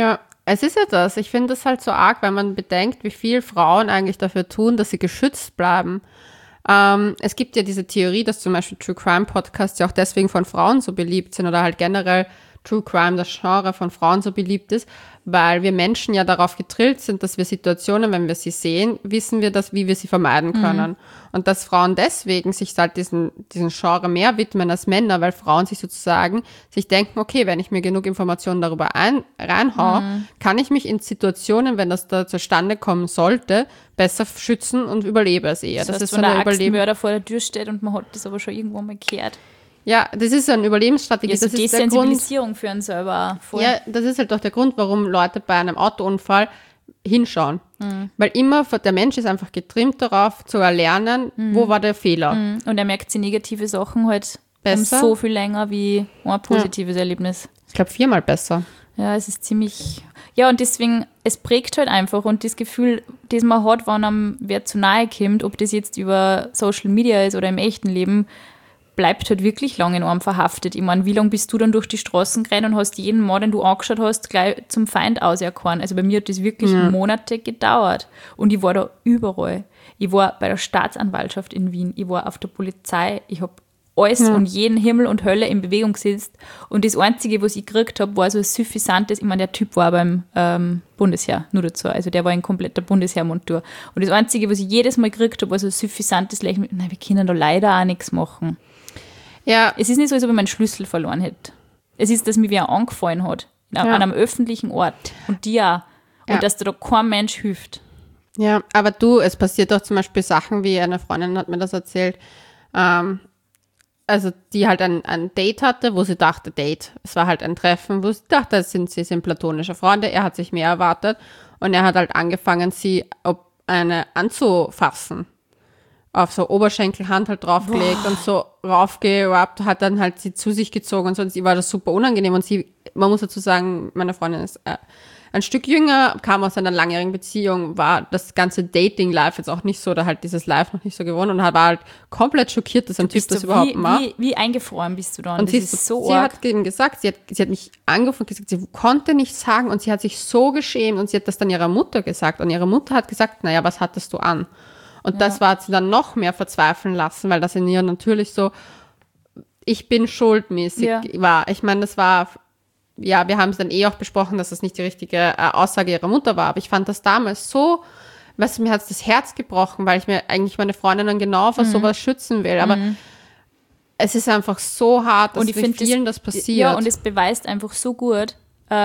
Speaker 1: es ist ja das. Ich finde das halt so arg, wenn man bedenkt, wie viel Frauen eigentlich dafür tun, dass sie geschützt bleiben. Es gibt ja diese Theorie, dass zum Beispiel True Crime Podcasts ja auch deswegen von Frauen so beliebt sind oder halt generell True Crime, das Genre von Frauen so beliebt ist, weil wir Menschen ja darauf getrillt sind, dass wir Situationen, wenn wir sie sehen, wissen wir das, wie wir sie vermeiden können. Und dass Frauen deswegen sich halt diesen Genre mehr widmen als Männer, weil Frauen sich sozusagen sich denken, okay, wenn ich mir genug Informationen darüber reinhaue, kann ich mich in Situationen, wenn das da zustande kommen sollte, besser schützen und überlebe es eher.
Speaker 2: Das heißt,
Speaker 1: ist so
Speaker 2: wenn
Speaker 1: eine
Speaker 2: der Axtmörder vor der Tür steht und man hat das aber schon irgendwo mal gehört.
Speaker 1: Ja, das ist eine Überlebensstrategie.
Speaker 2: Ja, so
Speaker 1: das ist der
Speaker 2: Desensibilisierung
Speaker 1: Grund,
Speaker 2: für einen selber. Voll.
Speaker 1: ja, das ist halt auch der Grund, warum Leute bei einem Autounfall hinschauen. Weil immer der Mensch ist einfach getrimmt darauf, zu erlernen, wo war der Fehler.
Speaker 2: Und er merkt sich negative Sachen halt
Speaker 1: Besser.
Speaker 2: so viel länger wie ein positives Erlebnis.
Speaker 1: Ich glaube, 4-mal besser.
Speaker 2: Ja, es ist ziemlich... Ja, und deswegen, es prägt halt einfach und das Gefühl, das man hat, wenn einem wer zu nahe kommt, ob das jetzt über Social Media ist oder im echten Leben, bleibt halt wirklich lange in einem verhaftet. Ich meine, wie lange bist du dann durch die Straßen gerannt und hast jeden Mann, den du angeschaut hast, gleich zum Feind auserkoren? Also bei mir hat das wirklich Monate gedauert. Und ich war da überall. Ich war bei der Staatsanwaltschaft in Wien, ich war auf der Polizei, ich habe alles und jeden Himmel und Hölle in Bewegung gesetzt. Und das Einzige, was ich gekriegt habe, war so ein suffisantes, ich meine, der Typ war beim Bundesheer, nur dazu. Also der war in kompletter Bundesheermontur. Und das Einzige, was ich jedes Mal gekriegt habe, war so ein suffisantes Lächeln. Nein, wir können da leider auch nichts machen.
Speaker 1: Ja,
Speaker 2: Es ist nicht so, als ob ich meinen Schlüssel verloren hätte. Es ist, dass mir wer angefallen hat. An einem öffentlichen Ort. Und die auch. Und dass da kein Mensch hilft.
Speaker 1: ja, aber du, es passiert auch zum Beispiel Sachen, wie eine Freundin hat mir das erzählt, also die halt ein Date hatte, wo sie dachte, es war halt ein Treffen, wo sie dachte, sie sind platonische Freunde, er hat sich mehr erwartet und er hat halt angefangen, sie anzufassen. Auf so Oberschenkelhand halt draufgelegt und so raufgerappt, hat dann halt sie zu sich gezogen und so. Und sie war das super unangenehm. Und man muss dazu sagen, meine Freundin ist ein Stück jünger, kam aus einer langjährigen Beziehung, war das ganze Dating-Life jetzt auch nicht so, oder halt dieses Life noch nicht so gewohnt und war halt komplett schockiert, dass ein Typ das überhaupt macht.
Speaker 2: Wie eingefroren bist du dann?
Speaker 1: Und
Speaker 2: das
Speaker 1: sie
Speaker 2: ist so
Speaker 1: sie
Speaker 2: arg.
Speaker 1: hat eben gesagt, sie hat mich angefangen, gesagt, sie konnte nichts sagen und sie hat sich so geschämt und sie hat das dann ihrer Mutter gesagt. Und ihre Mutter hat gesagt, naja, was hattest du an? Und das hat sie dann noch mehr verzweifeln lassen, weil das in ihr natürlich so, ich bin schuldmäßig war. Ich meine, das war, ja, wir haben es dann auch besprochen, dass das nicht die richtige Aussage ihrer Mutter war. Aber ich fand das damals so, weißt du, mir hat es das Herz gebrochen, weil ich mir eigentlich meine Freundin dann genau vor sowas schützen will. Aber es ist einfach so hart, dass mit vielen das passiert.
Speaker 2: Ja, und es beweist einfach so gut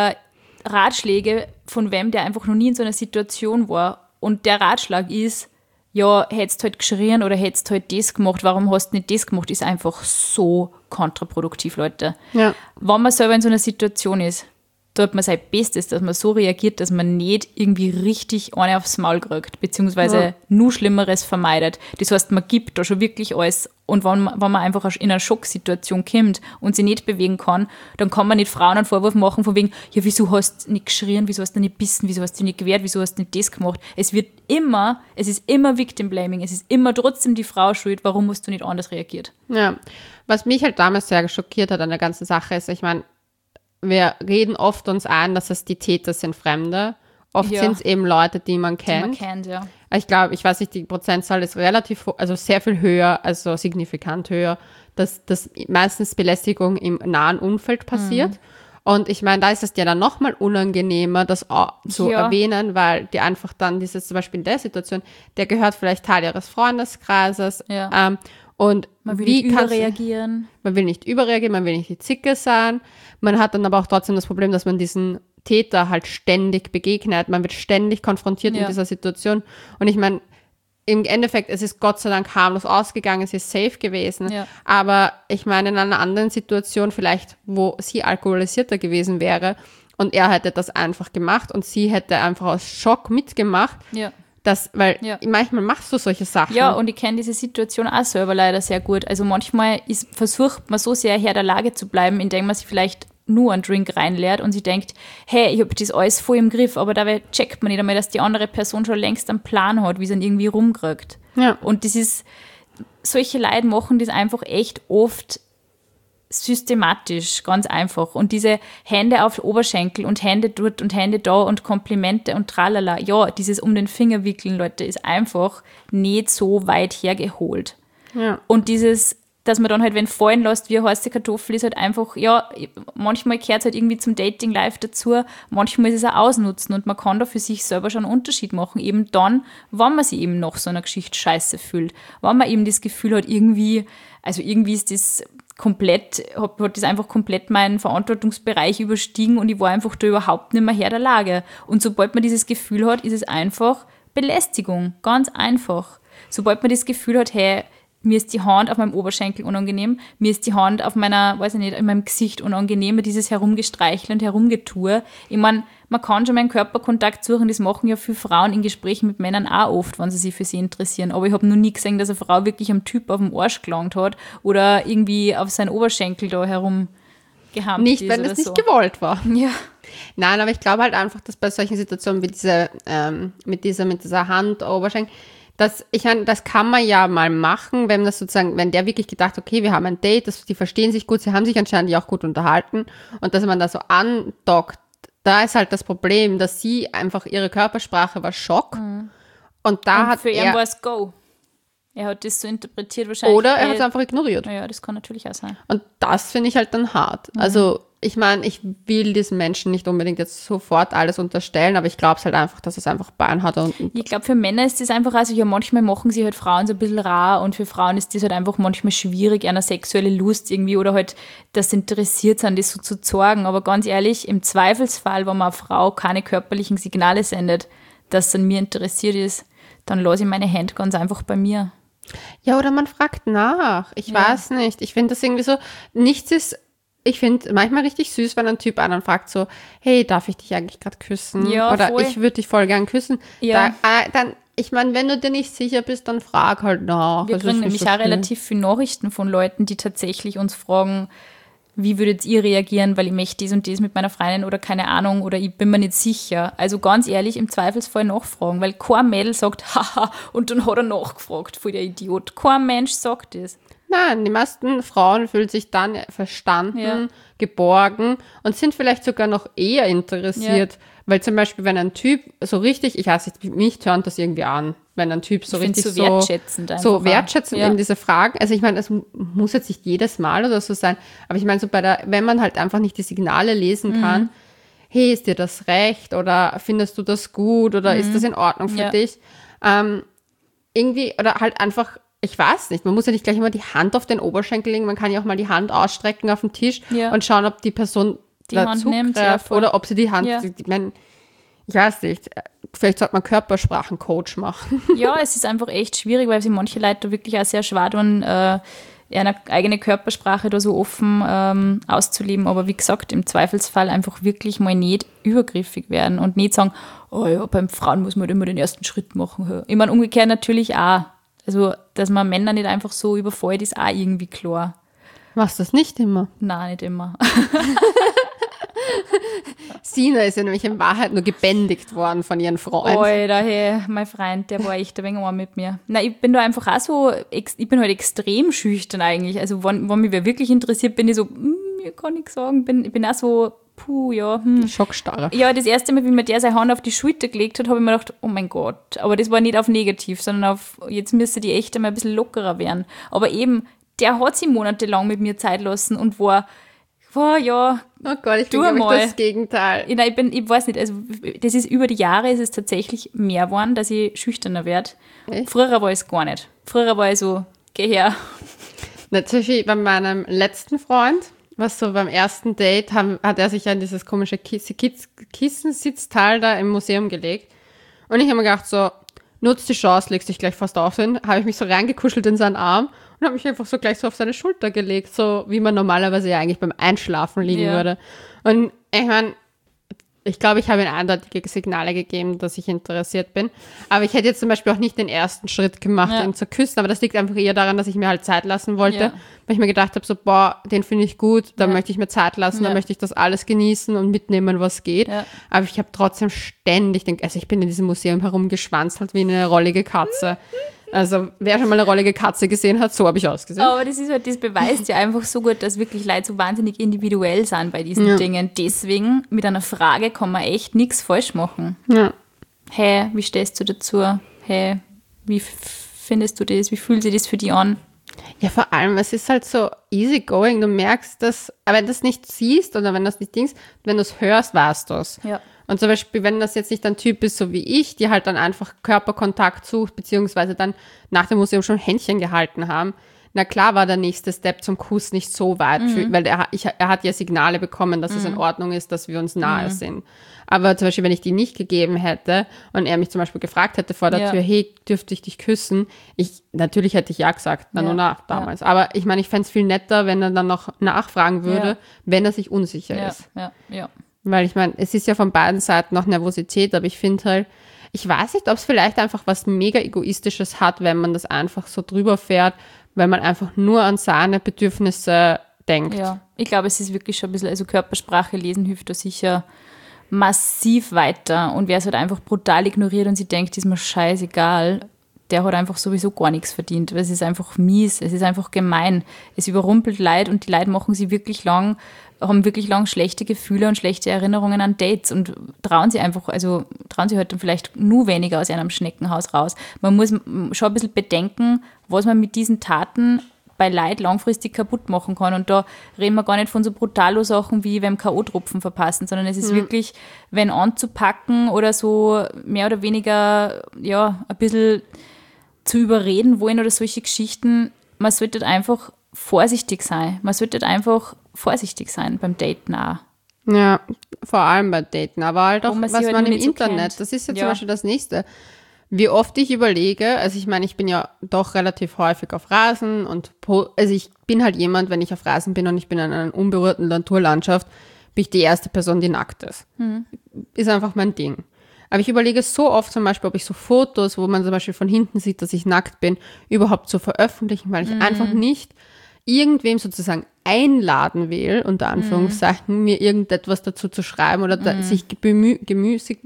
Speaker 2: Ratschläge von wem, der einfach noch nie in so einer Situation war. Und der Ratschlag ist, ja, hättest halt geschrien oder hättest halt das gemacht, warum hast du nicht das gemacht, ist einfach so kontraproduktiv, Leute.
Speaker 1: Ja.
Speaker 2: Wenn man selber in so einer Situation ist, tut man sein Bestes, dass man so reagiert, dass man nicht irgendwie richtig eine aufs Maul kriegt, beziehungsweise nur Schlimmeres vermeidet. Das heißt, man gibt da schon wirklich alles. Und wenn man einfach in eine Schocksituation kommt und sich nicht bewegen kann, dann kann man nicht Frauen einen Vorwurf machen von wegen, ja, wieso hast du nicht geschrien, wieso hast du nicht bissen, wieso hast du nicht gewehrt, wieso hast du nicht das gemacht. Es ist immer Victim Blaming, es ist immer trotzdem die Frau schuld, warum hast du nicht anders reagiert.
Speaker 1: Ja, was mich halt damals sehr schockiert hat an der ganzen Sache ist, ich meine, wir reden oft uns ein, dass es die Täter sind Fremde. Oft sind es eben Leute, die man kennt.
Speaker 2: Die man kennt, ja.
Speaker 1: Ich glaube, ich weiß nicht, die Prozentzahl ist relativ, also sehr viel höher, also signifikant höher, dass meistens Belästigung im nahen Umfeld passiert. Und ich meine, da ist es dir dann nochmal unangenehmer, das zu erwähnen, weil dir einfach dann dieses, zum Beispiel in der Situation, der gehört vielleicht Teil ihres Freundeskreises.
Speaker 2: Ja.
Speaker 1: Und
Speaker 2: Man will
Speaker 1: wie
Speaker 2: nicht
Speaker 1: kannst
Speaker 2: überreagieren.
Speaker 1: Man will nicht überreagieren, man will nicht die Zicke sein. Man hat dann aber auch trotzdem das Problem, dass man diesen Täter halt ständig begegnet. Man wird ständig konfrontiert in dieser Situation. Und ich meine, im Endeffekt, es ist Gott sei Dank harmlos ausgegangen, es ist safe gewesen.
Speaker 2: Ja.
Speaker 1: Aber ich meine, in einer anderen Situation vielleicht, wo sie alkoholisierter gewesen wäre und er hätte das einfach gemacht und sie hätte einfach aus Schock mitgemacht.
Speaker 2: Ja.
Speaker 1: Weil manchmal machst du solche Sachen.
Speaker 2: Ja, und ich kenne diese Situation auch selber leider sehr gut. Also manchmal versucht man so sehr Herr der Lage zu bleiben, indem man sich vielleicht nur einen Drink reinleert und sie denkt, hey, ich habe das alles voll im Griff, aber dabei checkt man nicht einmal, dass die andere Person schon längst einen Plan hat, wie sie ihn irgendwie rumkriegt.
Speaker 1: Ja.
Speaker 2: Und das ist, solche Leute machen das einfach echt oft systematisch, ganz einfach. Und diese Hände auf Oberschenkel und Hände dort und Hände da und Komplimente und tralala. Ja, dieses um den Finger wickeln, Leute, ist einfach nicht so weit hergeholt.
Speaker 1: Ja.
Speaker 2: Und dieses, dass man dann halt, wenn fallen lässt, wie eine heiße Kartoffel, ist halt einfach, ja, manchmal gehört es halt irgendwie zum Dating Life dazu, manchmal ist es auch ausnutzen und man kann da für sich selber schon einen Unterschied machen, eben dann, wenn man sich eben nach so einer Geschichte scheiße fühlt, wenn man eben das Gefühl hat, irgendwie ist das komplett, hat das einfach komplett meinen Verantwortungsbereich überstiegen und ich war einfach da überhaupt nicht mehr Herr der Lage. Und sobald man dieses Gefühl hat, ist es einfach Belästigung, ganz einfach. Sobald man das Gefühl hat, hey, mir ist die Hand auf meinem Oberschenkel unangenehm, mir ist die Hand auf meiner, weiß ich nicht, in meinem Gesicht unangenehm, dieses Herumgestreichel und Herumgetue. Ich meine, man kann schon meinen Körperkontakt suchen, das machen ja viele Frauen in Gesprächen mit Männern auch oft, wenn sie sich für sie interessieren. Aber ich habe noch nie gesehen, dass eine Frau wirklich am Typ auf dem Arsch gelangt hat oder irgendwie auf seinen Oberschenkel da herumgehammt
Speaker 1: Nicht,
Speaker 2: ist
Speaker 1: wenn
Speaker 2: oder
Speaker 1: es nicht
Speaker 2: so.
Speaker 1: gewollt war.
Speaker 2: Ja.
Speaker 1: Nein, aber ich glaube halt einfach, dass bei solchen Situationen wie mit dieser Hand, Oberschenkel, das kann man ja mal machen, wenn das sozusagen, wenn der wirklich gedacht, okay, wir haben ein Date, die verstehen sich gut, sie haben sich anscheinend ja auch gut unterhalten und dass man da so andockt, da ist halt das Problem, dass sie einfach, ihre Körpersprache war Schock und da
Speaker 2: Und
Speaker 1: hat
Speaker 2: für ihn
Speaker 1: er,
Speaker 2: war es Go. Er hat das so interpretiert wahrscheinlich.
Speaker 1: oder er hat es einfach ignoriert.
Speaker 2: Ja, das kann natürlich auch sein.
Speaker 1: Und das finde ich halt dann hart. Also ich meine, ich will diesen Menschen nicht unbedingt jetzt sofort alles unterstellen, aber ich glaube es halt einfach, dass es einfach Bein hat. Und
Speaker 2: Ich glaube, für Männer ist das einfach, also ja, manchmal machen sie halt Frauen so ein bisschen rar und für Frauen ist das halt einfach manchmal schwierig, eine sexuelle Lust irgendwie oder halt, dass sie interessiert sind, das so zu zeigen. Aber ganz ehrlich, im Zweifelsfall, wenn man eine Frau keine körperlichen Signale sendet, dass sie an mir interessiert ist, dann lasse ich meine Hände ganz einfach bei mir.
Speaker 1: ja, oder man fragt nach. Ich weiß nicht. Ich finde das irgendwie so, ich finde manchmal richtig süß, wenn ein Typ einen fragt so, hey, darf ich dich eigentlich gerade küssen?
Speaker 2: Ja,
Speaker 1: oder
Speaker 2: voll.
Speaker 1: ich würde dich voll gern küssen.
Speaker 2: Ja.
Speaker 1: Dann, ich meine, wenn du dir nicht sicher bist, dann frag halt nach.
Speaker 2: Wir
Speaker 1: Es ist
Speaker 2: kriegen
Speaker 1: nicht
Speaker 2: nämlich
Speaker 1: so
Speaker 2: auch
Speaker 1: schlimm.
Speaker 2: relativ viele Nachrichten von Leuten, die tatsächlich uns fragen, wie würdet ihr reagieren, weil ich möchte das und das mit meiner Freundin oder keine Ahnung oder ich bin mir nicht sicher. Also ganz ehrlich, im Zweifelsfall nachfragen, weil kein Mädel sagt, haha, und dann hat er nachgefragt, voll der Idiot. Kein Mensch sagt das.
Speaker 1: Nein, die meisten Frauen fühlen sich dann verstanden,
Speaker 2: Ja.
Speaker 1: geborgen und sind vielleicht sogar noch eher interessiert. Weil zum Beispiel, wenn ein Typ so richtig, ich weiß nicht, mich tönt das irgendwie an, wenn ein Typ so
Speaker 2: Ich find's
Speaker 1: richtig
Speaker 2: so wertschätzend einfach
Speaker 1: so
Speaker 2: auch.
Speaker 1: wertschätzend
Speaker 2: Ja.
Speaker 1: eben diese Fragen. Also ich meine, das muss jetzt nicht jedes Mal oder so sein, aber ich meine so wenn man halt einfach nicht die Signale lesen kann, hey, ist dir das recht oder findest du das gut oder ist das in Ordnung für
Speaker 2: Ja.
Speaker 1: dich? Irgendwie, oder halt einfach, ich weiß nicht, man muss ja nicht gleich immer die Hand auf den Oberschenkel legen, man kann ja auch mal die Hand ausstrecken auf den Tisch
Speaker 2: Ja.
Speaker 1: und schauen, ob die Person
Speaker 2: Die Hand
Speaker 1: dazu
Speaker 2: nimmt, ja,
Speaker 1: greift
Speaker 2: voll.
Speaker 1: oder ob sie die Hand,
Speaker 2: Ja.
Speaker 1: ich meine, ich weiß nicht, vielleicht sollte man Körpersprachencoach machen.
Speaker 2: Ja, es ist einfach echt schwierig, weil sich manche Leute da wirklich auch sehr schwer tun, eine eigene Körpersprache da so offen auszuleben. Aber wie gesagt, im Zweifelsfall einfach wirklich mal nicht übergriffig werden und nicht sagen, oh ja, beim Frauen muss man halt immer den ersten Schritt machen. Ich meine, umgekehrt natürlich auch. Also, dass man Männer nicht einfach so überfällt, ist auch irgendwie klar.
Speaker 1: Machst das nicht immer?
Speaker 2: Nein, nicht immer.
Speaker 1: Sina ist ja nämlich in Wahrheit nur gebändigt worden von ihren Freunden.
Speaker 2: Alter, hey, mein Freund, der war echt ein wenig arm mit mir. Nein, ich bin da einfach auch so, ich bin halt extrem schüchtern eigentlich. Also, wenn mich wer wirklich interessiert, bin ich so, ich kann nichts sagen, ich bin auch so, ja.
Speaker 1: Schockstarre.
Speaker 2: Ja, das erste Mal, wie mir der seine Hand auf die Schulter gelegt hat, habe ich mir gedacht, oh mein Gott. Aber das war nicht auf negativ, sondern auf, jetzt müsste die echt einmal ein bisschen lockerer werden. Aber eben, der hat sich monatelang mit mir Zeit lassen und war ja,
Speaker 1: Oh Gott, ich
Speaker 2: Du
Speaker 1: bin, glaube
Speaker 2: mal.
Speaker 1: ich, das Gegenteil.
Speaker 2: Nein, ich weiß nicht, also das ist über die Jahre ist es tatsächlich mehr geworden, dass ich schüchterner werde.
Speaker 1: Echt?
Speaker 2: Früher war ich es gar nicht. Früher war ich so, geh her.
Speaker 1: Natürlich bei meinem letzten Freund, was so beim ersten Date, hat er sich ja in dieses komische Kissensitzteil da im Museum gelegt. Und ich habe mir gedacht so, nutz die Chance, legst dich gleich fast auf hin. Habe ich mich so reingekuschelt in seinen Arm und habe mich einfach so gleich so auf seine Schulter gelegt, so wie man normalerweise ja eigentlich beim Einschlafen liegen
Speaker 2: Ja.
Speaker 1: würde. Und ich meine, ich glaube, ich habe ihm eindeutige Signale gegeben, dass ich interessiert bin. Aber ich hätte jetzt zum Beispiel auch nicht den ersten Schritt gemacht,
Speaker 2: Ja.
Speaker 1: ihn zu küssen. Aber das liegt einfach eher daran, dass ich mir halt Zeit lassen wollte.
Speaker 2: Ja.
Speaker 1: Weil ich mir gedacht habe, so, boah, den finde ich gut, da
Speaker 2: Ja.
Speaker 1: möchte ich mir Zeit lassen, da
Speaker 2: Ja.
Speaker 1: möchte ich das alles genießen und mitnehmen, was geht.
Speaker 2: Ja.
Speaker 1: Aber ich habe trotzdem ständig, also ich bin in diesem Museum herumgeschwanzelt wie eine rollige Katze. Also, wer schon mal eine rollige Katze gesehen hat, so habe ich ausgesehen.
Speaker 2: Aber das ist halt, das beweist ja einfach so gut, dass wirklich Leute so wahnsinnig individuell sind bei diesen Dingen. Deswegen, mit einer Frage kann man echt nichts falsch machen.
Speaker 1: Ja.
Speaker 2: Hey, wie stehst du dazu? Hey, wie findest du das? Wie fühlt sich das für dich an?
Speaker 1: Ja, vor allem, es ist halt so easy going. Du merkst das, aber wenn du es nicht siehst oder wenn du es nicht denkst, wenn du es hörst, weißt du es.
Speaker 2: Ja.
Speaker 1: Und zum Beispiel, wenn das jetzt nicht ein Typ ist, so wie ich, die halt dann einfach Körperkontakt sucht, beziehungsweise dann nach dem Museum schon Händchen gehalten haben, na klar war der nächste Step zum Kuss nicht so weit, weil er hat ja Signale bekommen, dass es in Ordnung ist, dass wir uns nahe sind. Aber zum Beispiel, wenn ich die nicht gegeben hätte und er mich zum Beispiel gefragt hätte vor der Tür, hey, dürfte ich dich küssen? Natürlich hätte ich ja gesagt, dann nur nach damals. Aber ich meine, ich fände es viel netter, wenn er dann noch nachfragen würde, wenn er sich unsicher ist.
Speaker 2: Ja.
Speaker 1: Weil ich meine, es ist ja von beiden Seiten noch Nervosität, aber ich finde halt, ich weiß nicht, ob es vielleicht einfach was mega Egoistisches hat, wenn man das einfach so drüber fährt, weil man einfach nur an seine Bedürfnisse denkt.
Speaker 2: Ja, ich glaube, es ist wirklich schon ein bisschen, also Körpersprache lesen hilft da sicher massiv weiter. Und wer es halt einfach brutal ignoriert und sich denkt, ist mir scheißegal, der hat einfach sowieso gar nichts verdient. Weil es ist einfach mies, es ist einfach gemein. Es überrumpelt Leute und die Leute machen sie wirklich lang, haben wirklich lang schlechte Gefühle und schlechte Erinnerungen an Dates und trauen sie halt dann vielleicht nur weniger aus einem Schneckenhaus raus. Man muss schon ein bisschen bedenken, was man mit diesen Taten bei Leid langfristig kaputt machen kann. Und da reden wir gar nicht von so brutalen Sachen wie beim K.O.-Tropfen verpassen, sondern es ist wirklich, wenn anzupacken oder so mehr oder weniger ein bisschen zu überreden wollen oder solche Geschichten. Man sollte einfach vorsichtig sein. Beim Daten auch.
Speaker 1: Ja, vor allem bei Daten, aber halt auch,
Speaker 2: was
Speaker 1: man
Speaker 2: halt
Speaker 1: im
Speaker 2: nicht so
Speaker 1: Internet,
Speaker 2: kennt.
Speaker 1: das ist ja zum Beispiel das Nächste. Wie oft ich überlege, also ich meine, ich bin ja doch relativ häufig auf Reisen und also ich bin halt jemand, wenn ich auf Reisen bin und ich bin in einer unberührten Naturlandschaft, bin ich die erste Person, die nackt ist. Ist einfach mein Ding. Aber ich überlege so oft zum Beispiel, ob ich so Fotos, wo man zum Beispiel von hinten sieht, dass ich nackt bin, überhaupt zu veröffentlichen, weil ich einfach nicht irgendwem sozusagen einladen will, unter Anführungszeichen, mir irgendetwas dazu zu schreiben oder sich bemüßigt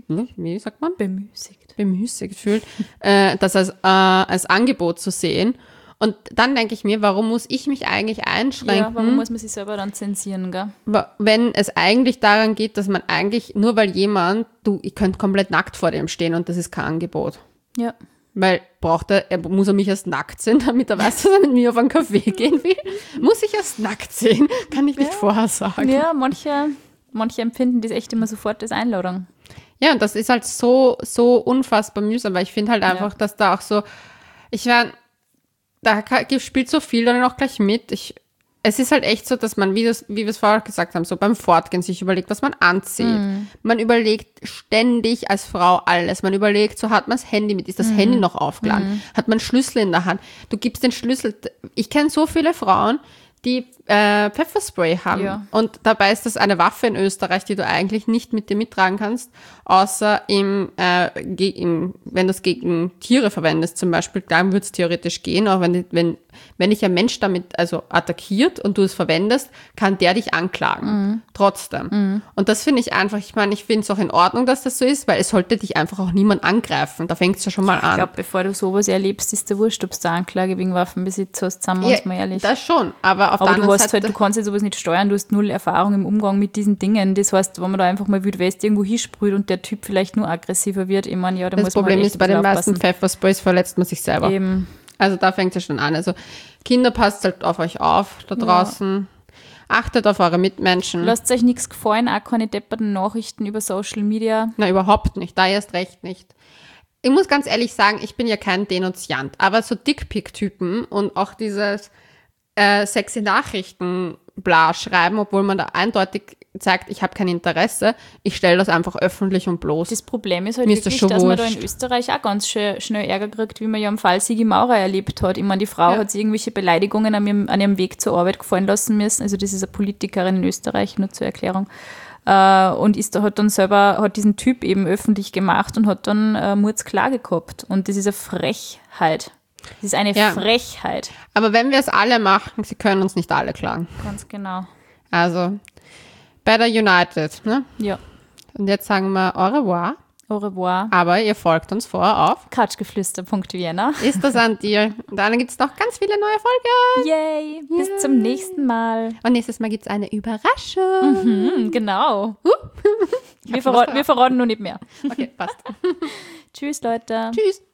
Speaker 1: fühlt, das als Angebot zu sehen. Und dann denke ich mir, warum muss ich mich eigentlich einschränken?
Speaker 2: Ja, warum muss man sich selber dann zensieren, gell?
Speaker 1: Wenn es eigentlich daran geht, dass man eigentlich, nur weil ich könnte komplett nackt vor dem stehen und das ist kein Angebot.
Speaker 2: Ja.
Speaker 1: Weil muss er mich erst nackt sehen, damit er weiß, dass er mit mir auf einen Café gehen will? Muss ich erst nackt sehen? Kann ich nicht vorher sagen.
Speaker 2: Ja, manche empfinden das echt immer sofort als Einladung.
Speaker 1: Ja, und das ist halt so unfassbar mühsam, weil ich finde halt einfach, dass da auch so, ich meine, da spielt so viel dann auch gleich mit. Es ist halt echt so, dass man, wie wir es vorher gesagt haben, so beim Fortgehen sich überlegt, was man anzieht. Man überlegt ständig als Frau alles. Man überlegt, so hat man das Handy mit, ist das Handy noch aufgeladen? Hat man Schlüssel in der Hand? Du gibst den Schlüssel. Ich kenne so viele Frauen, die Pfefferspray haben. Ja. Und dabei ist das eine Waffe in Österreich, die du eigentlich nicht mit dir mittragen kannst, außer wenn du es gegen Tiere verwendest zum Beispiel, dann würde es theoretisch gehen, auch wenn dich ein Mensch damit also attackiert und du es verwendest, kann der dich anklagen. Trotzdem. Und das finde ich einfach, ich meine, ich finde es auch in Ordnung, dass das so ist, weil es sollte dich einfach auch niemand angreifen. Da fängt es ja schon mal an.
Speaker 2: Ich glaube, bevor du sowas erlebst, ist der wurscht, ob du eine Anklage wegen Waffenbesitz hast, sagen wir uns mal ehrlich.
Speaker 1: Das schon, aber auf der
Speaker 2: anderen Seite... du kannst ja sowas nicht steuern, du hast null Erfahrung im Umgang mit diesen Dingen. Das heißt, wenn man da einfach mal Wild West irgendwo hinsprüht und der Typ vielleicht nur aggressiver wird, ich meine, ja, da muss man halt echt
Speaker 1: Das Problem ist, bei den meisten Pfeffersprays verletzt man sich selber.
Speaker 2: Eben.
Speaker 1: Also da fängt es ja schon an. Also Kinder, passt halt auf euch auf da draußen. Ja. Achtet auf eure Mitmenschen.
Speaker 2: Lasst euch nichts gefallen, auch keine depperten Nachrichten über Social Media.
Speaker 1: Na, überhaupt nicht. Da erst recht nicht. Ich muss ganz ehrlich sagen, ich bin ja kein Denunziant, aber so Dickpick-Typen und auch dieses sexy Nachrichten schreiben, obwohl man da eindeutig zeigt, ich habe kein Interesse, ich stelle das einfach öffentlich und bloß.
Speaker 2: Das Problem ist halt wirklich, dass man da in Österreich auch ganz schnell Ärger kriegt, wie man ja im Fall Sigi Maurer erlebt hat. Ich meine, die Frau hat sich irgendwelche Beleidigungen an ihrem Weg zur Arbeit gefallen lassen müssen. Also das ist eine Politikerin in Österreich, nur zur Erklärung. Und hat diesen Typ eben öffentlich gemacht und hat dann Mordsklage gehabt. Und das ist eine Frechheit. Das ist eine Frechheit.
Speaker 1: Aber wenn wir es alle machen, sie können uns nicht alle klagen.
Speaker 2: Ganz genau.
Speaker 1: Also, better united, ne?
Speaker 2: Ja.
Speaker 1: Und jetzt sagen wir au revoir.
Speaker 2: Au revoir.
Speaker 1: Aber ihr folgt uns vor auf
Speaker 2: Couchgeflüster.vienna.
Speaker 1: Ist das an dir? Und dann gibt es noch ganz viele neue Folgen.
Speaker 2: Yay! Bis zum nächsten Mal.
Speaker 1: Und nächstes Mal gibt es eine Überraschung.
Speaker 2: Genau. Wir verraten nur nicht mehr.
Speaker 1: Okay, passt.
Speaker 2: Tschüss, Leute.
Speaker 1: Tschüss.